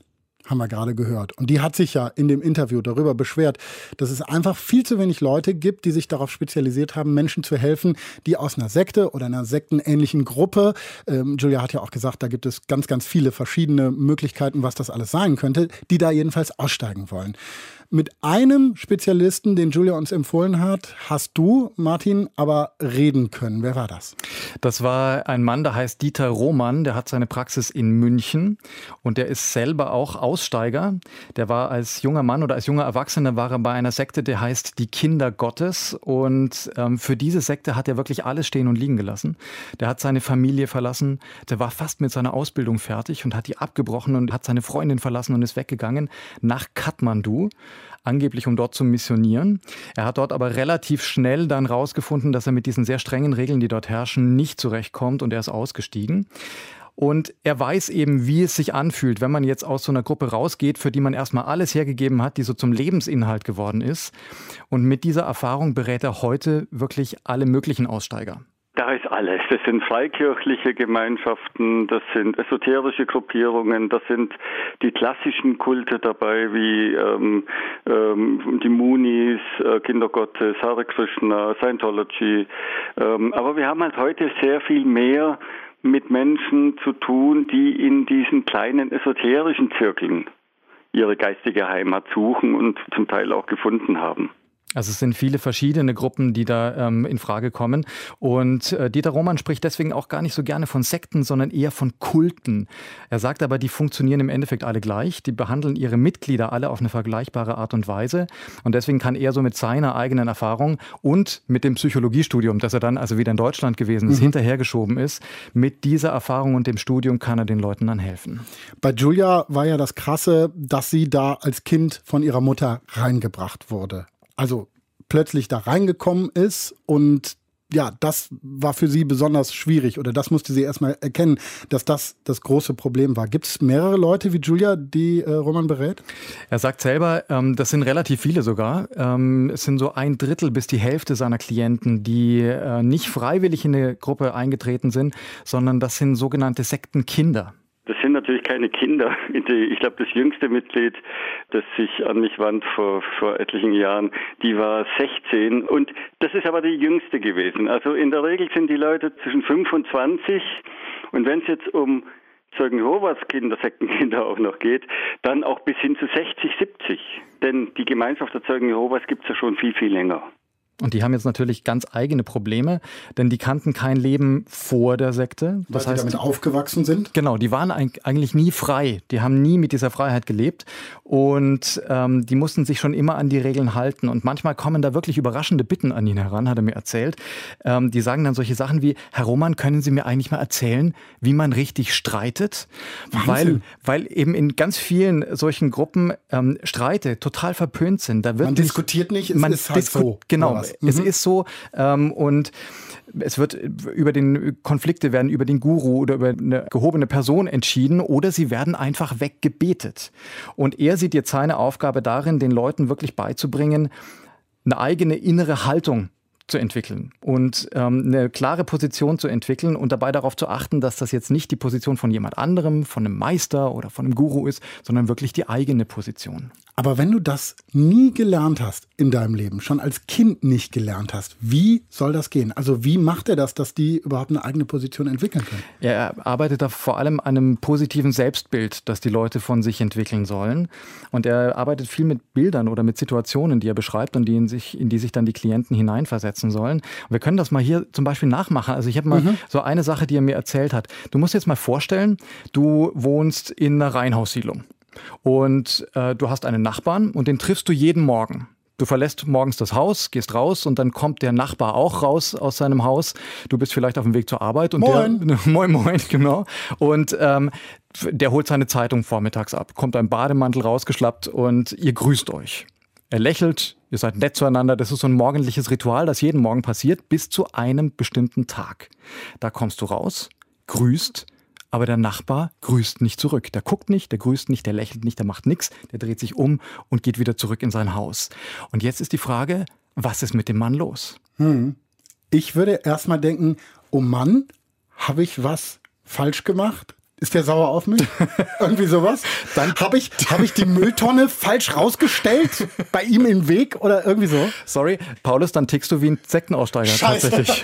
haben wir gerade gehört. Und die hat sich ja in dem Interview darüber beschwert, dass es einfach viel zu wenig Leute gibt, die sich darauf spezialisiert haben, Menschen zu helfen, die aus einer Sekte oder einer sektenähnlichen Gruppe, ähm, Julia hat ja auch gesagt, da gibt es ganz, ganz viele verschiedene Möglichkeiten, was das alles sein könnte, die da jedenfalls aussteigen wollen. Mit einem Spezialisten, den Julia uns empfohlen hat, hast du, Martin, aber reden können. Wer war das? Das war ein Mann, der heißt Dieter Roman, der hat seine Praxis in München und der ist selber auch Aussteiger. Der war als junger Mann oder als junger Erwachsener war er bei einer Sekte, die heißt die Kinder Gottes und ähm, für diese Sekte hat er wirklich alles stehen und liegen gelassen. Der hat seine Familie verlassen, der war fast mit seiner Ausbildung fertig und hat die abgebrochen und hat seine Freundin verlassen und ist weggegangen nach Kathmandu. Angeblich, um dort zu missionieren. Er hat dort aber relativ schnell dann rausgefunden, dass er mit diesen sehr strengen Regeln, die dort herrschen, nicht zurechtkommt und er ist ausgestiegen. Und er weiß eben, wie es sich anfühlt, wenn man jetzt aus so einer Gruppe rausgeht, für die man erstmal alles hergegeben hat, die so zum Lebensinhalt geworden ist. Und mit dieser Erfahrung berät er heute wirklich alle möglichen Aussteiger. Da ist alles. Das sind freikirchliche Gemeinschaften, das sind esoterische Gruppierungen, das sind die klassischen Kulte dabei, wie ähm, ähm, die Munis, äh, Kinder Gottes, Hare Krishna, Scientology. Ähm, aber wir haben halt heute sehr viel mehr mit Menschen zu tun, die in diesen kleinen esoterischen Zirkeln ihre geistige Heimat suchen und zum Teil auch gefunden haben. Also es sind viele verschiedene Gruppen, die da ähm, in Frage kommen. Und äh, Dieter Roman spricht deswegen auch gar nicht so gerne von Sekten, sondern eher von Kulten. Er sagt aber, die funktionieren im Endeffekt alle gleich. Die behandeln ihre Mitglieder alle auf eine vergleichbare Art und Weise. Und deswegen kann er so mit seiner eigenen Erfahrung und mit dem Psychologiestudium, das er dann also wieder in Deutschland gewesen ist, mhm. hinterhergeschoben ist, mit dieser Erfahrung und dem Studium kann er den Leuten dann helfen. Bei Julia war ja das Krasse, dass sie da als Kind von ihrer Mutter reingebracht wurde. Also plötzlich da reingekommen ist und ja, das war für sie besonders schwierig oder das musste sie erstmal erkennen, dass das das große Problem war. Gibt es mehrere Leute wie Julia, die äh, Roman berät? Er sagt selber, ähm, das sind relativ viele sogar. Ähm, es sind so ein Drittel bis die Hälfte seiner Klienten, die äh, nicht freiwillig in eine Gruppe eingetreten sind, sondern das sind sogenannte Sektenkinder. Das sind natürlich keine Kinder. Ich glaube, das jüngste Mitglied, das sich an mich wandte vor, vor etlichen Jahren, die war sechzehn. Und das ist aber die jüngste gewesen. Also in der Regel sind die Leute zwischen fünf und zwanzig. Und wenn es jetzt um Zeugen Jehovas Kinder, Sektenkinder auch noch geht, dann auch bis hin zu sechzig, siebzig. Denn die Gemeinschaft der Zeugen Jehovas gibt es ja schon viel, viel länger. Und die haben jetzt natürlich ganz eigene Probleme, denn die kannten kein Leben vor der Sekte. Das Weil heißt, sie damit aufgewachsen sind? Genau, die waren eigentlich nie frei. Die haben nie mit dieser Freiheit gelebt und ähm, die mussten sich schon immer an die Regeln halten. Und manchmal kommen da wirklich überraschende Bitten an ihn heran, hat er mir erzählt. Ähm, die sagen dann solche Sachen wie, Herr Roman, können Sie mir eigentlich mal erzählen, wie man richtig streitet? Weil, weil eben in ganz vielen solchen Gruppen ähm, Streite total verpönt sind. Da wird man nicht, diskutiert nicht, es man ist halt disku- so. Genau. Mhm. Es ist so ähm, und es wird über den Konflikte werden über den Guru oder über eine gehobene Person entschieden oder sie werden einfach weggebetet. Und er sieht jetzt seine Aufgabe darin, den Leuten wirklich beizubringen, eine eigene innere Haltung zu entwickeln und ähm, eine klare Position zu entwickeln und dabei darauf zu achten, dass das jetzt nicht die Position von jemand anderem, von einem Meister oder von einem Guru ist, sondern wirklich die eigene Position. Aber wenn du das nie gelernt hast in deinem Leben, schon als Kind nicht gelernt hast, wie soll das gehen? Also wie macht er das, dass die überhaupt eine eigene Position entwickeln können? Er arbeitet da vor allem an einem positiven Selbstbild, das die Leute von sich entwickeln sollen. Und er arbeitet viel mit Bildern oder mit Situationen, die er beschreibt und die in, sich, in die sich dann die Klienten hineinversetzen sollen. Und wir können das mal hier zum Beispiel nachmachen. Also ich habe mal mhm. so eine Sache, die er mir erzählt hat. Du musst jetzt mal vorstellen, du wohnst in einer Reihenhaussiedlung. Und äh, du hast einen Nachbarn und den triffst du jeden Morgen. Du verlässt morgens das Haus, gehst raus und dann kommt der Nachbar auch raus aus seinem Haus. Du bist vielleicht auf dem Weg zur Arbeit. Und moin. Der, moin, moin, genau. Und ähm, der holt seine Zeitung vormittags ab, kommt ein Bademantel rausgeschlappt und ihr grüßt euch. Er lächelt, ihr seid nett zueinander. Das ist so ein morgendliches Ritual, das jeden Morgen passiert, bis zu einem bestimmten Tag. Da kommst du raus, grüßt, aber der Nachbar grüßt nicht zurück. Der guckt nicht, der grüßt nicht, der lächelt nicht, der macht nichts. Der dreht sich um und geht wieder zurück in sein Haus. Und jetzt ist die Frage, was ist mit dem Mann los? Hm. Ich würde erst mal denken, oh Mann, habe ich was falsch gemacht? Ist der sauer auf mich? Irgendwie sowas? Dann habe ich, hab ich die Mülltonne falsch rausgestellt bei ihm im Weg oder irgendwie so? Sorry, Paulus, dann tickst du wie ein Sektenaussteiger. Scheiße. Tatsächlich.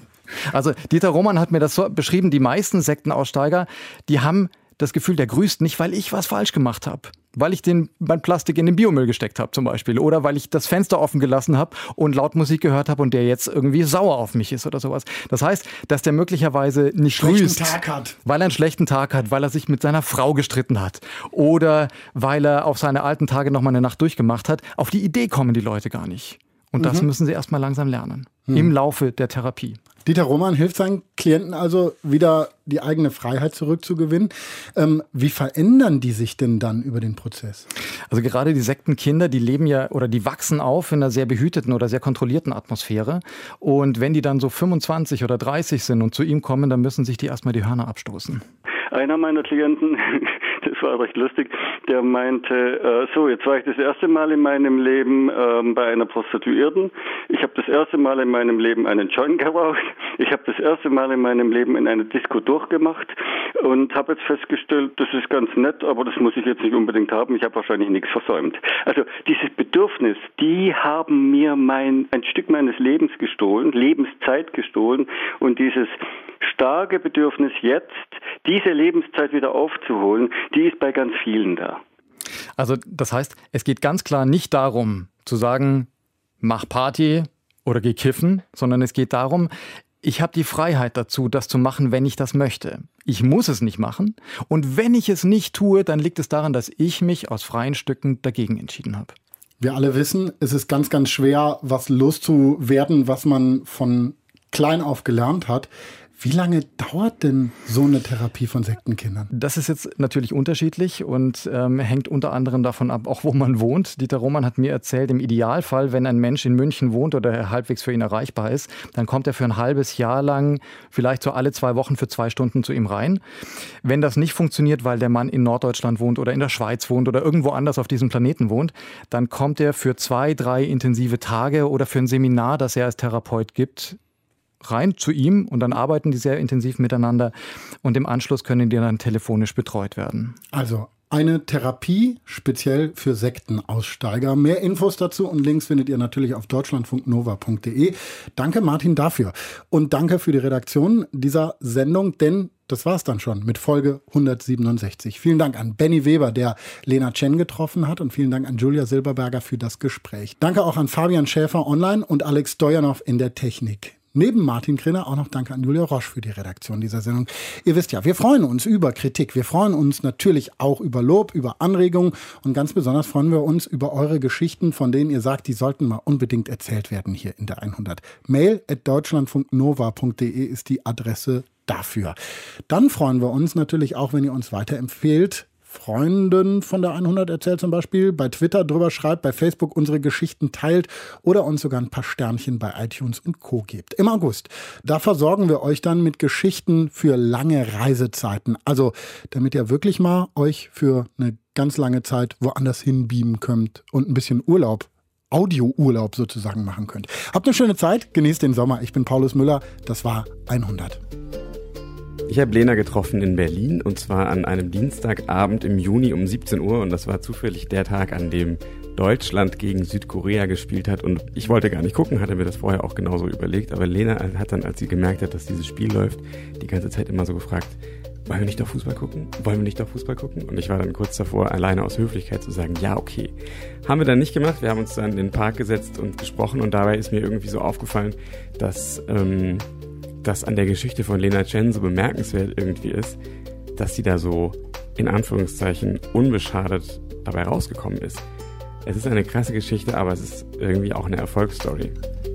Also Dieter Roman hat mir das so beschrieben, die meisten Sektenaussteiger, die haben das Gefühl, der grüßt nicht, weil ich was falsch gemacht habe. Weil ich den, mein Plastik in den Biomüll gesteckt habe zum Beispiel. Oder weil ich das Fenster offen gelassen habe und laut Musik gehört habe und der jetzt irgendwie sauer auf mich ist oder sowas. Das heißt, dass der möglicherweise nicht grüßt, Tag hat. weil er einen schlechten Tag hat, weil er sich mit seiner Frau gestritten hat. Oder weil er auf seine alten Tage noch mal eine Nacht durchgemacht hat. Auf die Idee kommen die Leute gar nicht. Und das mhm. müssen sie erst mal langsam lernen. Mhm. Im Laufe der Therapie. Dieter Roman hilft seinen Klienten also, wieder die eigene Freiheit zurückzugewinnen. Ähm, wie verändern die sich denn dann über den Prozess? Also gerade die Sektenkinder, die leben ja oder die wachsen auf in einer sehr behüteten oder sehr kontrollierten Atmosphäre. Und wenn die dann so fünfundzwanzig oder dreißig sind und zu ihm kommen, dann müssen sich die erstmal die Hörner abstoßen. Einer meiner Klienten, das war recht lustig, der meinte, äh, so, jetzt war ich das erste Mal in meinem Leben ähm, bei einer Prostituierten. Ich habe das erste Mal in meinem Leben einen Joint geraucht. Ich habe das erste Mal in meinem Leben in eine Disco durchgemacht und habe jetzt festgestellt, das ist ganz nett, aber das muss ich jetzt nicht unbedingt haben. Ich habe wahrscheinlich nichts versäumt. Also dieses Bedürfnis, die haben mir mein ein Stück meines Lebens gestohlen, Lebenszeit gestohlen und dieses starke Bedürfnis jetzt, diese Lebenszeit wieder aufzuholen, die ist bei ganz vielen da. Also das heißt, es geht ganz klar nicht darum zu sagen, mach Party oder geh kiffen, sondern es geht darum, ich habe die Freiheit dazu, das zu machen, wenn ich das möchte. Ich muss es nicht machen. Und wenn ich es nicht tue, dann liegt es daran, dass ich mich aus freien Stücken dagegen entschieden habe. Wir alle wissen, es ist ganz, ganz schwer, was loszuwerden, was man von klein auf gelernt hat. Wie lange dauert denn so eine Therapie von Sektenkindern? Das ist jetzt natürlich unterschiedlich und ähm, hängt unter anderem davon ab, auch wo man wohnt. Dieter Roman hat mir erzählt, im Idealfall, wenn ein Mensch in München wohnt oder halbwegs für ihn erreichbar ist, dann kommt er für ein halbes Jahr lang, vielleicht so alle zwei Wochen für zwei Stunden zu ihm rein. Wenn das nicht funktioniert, weil der Mann in Norddeutschland wohnt oder in der Schweiz wohnt oder irgendwo anders auf diesem Planeten wohnt, dann kommt er für zwei, drei intensive Tage oder für ein Seminar, das er als Therapeut gibt, rein zu ihm und dann arbeiten die sehr intensiv miteinander und im Anschluss können die dann telefonisch betreut werden. Also eine Therapie speziell für Sektenaussteiger. Mehr Infos dazu und Links findet ihr natürlich auf deutschlandfunk nova punkt de. Danke Martin dafür und danke für die Redaktion dieser Sendung, denn das war's dann schon mit Folge hundertsiebenundsechzig. Vielen Dank an Benny Weber, der Lena Chen getroffen hat und vielen Dank an Julia Silberberger für das Gespräch. Danke auch an Fabian Schäfer online und Alex Stojanov in der Technik. Neben Martin Krinner auch noch danke an Julia Roche für die Redaktion dieser Sendung. Ihr wisst ja, wir freuen uns über Kritik. Wir freuen uns natürlich auch über Lob, über Anregungen. Und ganz besonders freuen wir uns über eure Geschichten, von denen ihr sagt, die sollten mal unbedingt erzählt werden hier in der hundert. Mail at deutschlandfunk nova punkt de ist die Adresse dafür. Dann freuen wir uns natürlich auch, wenn ihr uns weiterempfehlt. Freunden von der hundert erzählt zum Beispiel, bei Twitter drüber schreibt, bei Facebook unsere Geschichten teilt oder uns sogar ein paar Sternchen bei iTunes und Co. gibt. Im August, da versorgen wir euch dann mit Geschichten für lange Reisezeiten. Also, damit ihr wirklich mal euch für eine ganz lange Zeit woanders hinbeamen könnt und ein bisschen Urlaub, Audio-Urlaub sozusagen machen könnt. Habt eine schöne Zeit, genießt den Sommer. Ich bin Paulus Müller, das war hundert. Ich habe Lena getroffen in Berlin und zwar an einem Dienstagabend im Juni um siebzehn Uhr und das war zufällig der Tag, an dem Deutschland gegen Südkorea gespielt hat und ich wollte gar nicht gucken, hatte mir das vorher auch genauso überlegt, aber Lena hat dann, als sie gemerkt hat, dass dieses Spiel läuft, die ganze Zeit immer so gefragt, wollen wir nicht doch Fußball gucken? Wollen wir nicht doch Fußball gucken? Und ich war dann kurz davor, alleine aus Höflichkeit zu sagen, ja, okay. Haben wir dann nicht gemacht, wir haben uns dann in den Park gesetzt und gesprochen und dabei ist mir irgendwie so aufgefallen, dass ähm, das an der Geschichte von Lena Chen so bemerkenswert irgendwie ist, dass sie da so in Anführungszeichen unbeschadet dabei rausgekommen ist. Es ist eine krasse Geschichte, aber es ist irgendwie auch eine Erfolgsstory.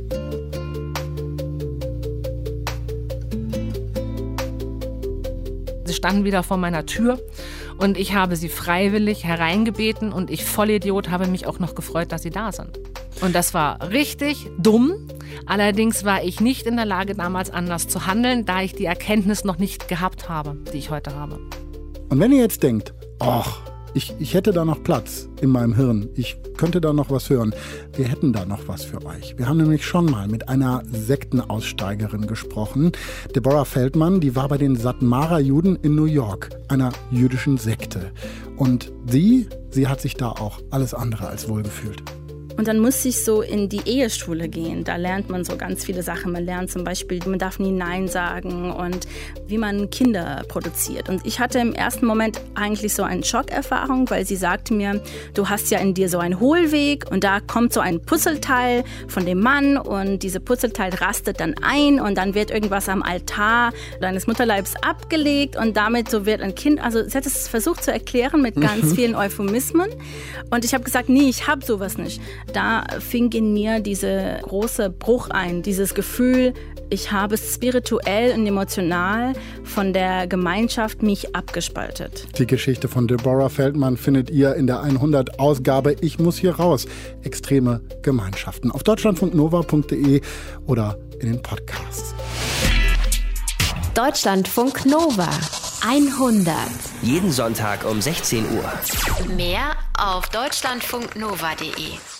Sie standen wieder vor meiner Tür und ich habe sie freiwillig hereingebeten und ich Vollidiot habe mich auch noch gefreut, dass sie da sind. Und das war richtig dumm. Allerdings war ich nicht in der Lage, damals anders zu handeln, da ich die Erkenntnis noch nicht gehabt habe, die ich heute habe. Und wenn ihr jetzt denkt, ach, Ich, ich hätte da noch Platz in meinem Hirn. Ich könnte da noch was hören. Wir hätten da noch was für euch. Wir haben nämlich schon mal mit einer Sektenaussteigerin gesprochen. Deborah Feldman, die war bei den Satmara-Juden in New York, einer jüdischen Sekte. Und sie, sie hat sich da auch alles andere als wohl gefühlt. Und dann muss ich so in die Eheschule gehen. Da lernt man so ganz viele Sachen. Man lernt zum Beispiel, man darf nie Nein sagen und wie man Kinder produziert. Und ich hatte im ersten Moment eigentlich so eine Schockerfahrung, weil sie sagte mir, du hast ja in dir so einen Hohlweg und da kommt so ein Puzzleteil von dem Mann und diese Puzzleteil rastet dann ein und dann wird irgendwas am Altar deines Mutterleibs abgelegt und damit so wird ein Kind, also sie hat es versucht zu erklären mit ganz vielen Euphemismen und ich habe gesagt, nee, ich habe sowas nicht. Da fing in mir dieser große Bruch ein, dieses Gefühl, ich habe spirituell und emotional von der Gemeinschaft mich abgespaltet. Die Geschichte von Deborah Feldman findet ihr in der hundert Ausgabe Ich muss hier raus. Extreme Gemeinschaften auf deutschlandfunknova punkt de oder in den Podcasts. Deutschlandfunk Nova hundert. Jeden Sonntag um sechzehn Uhr. Mehr auf deutschlandfunknova punkt de.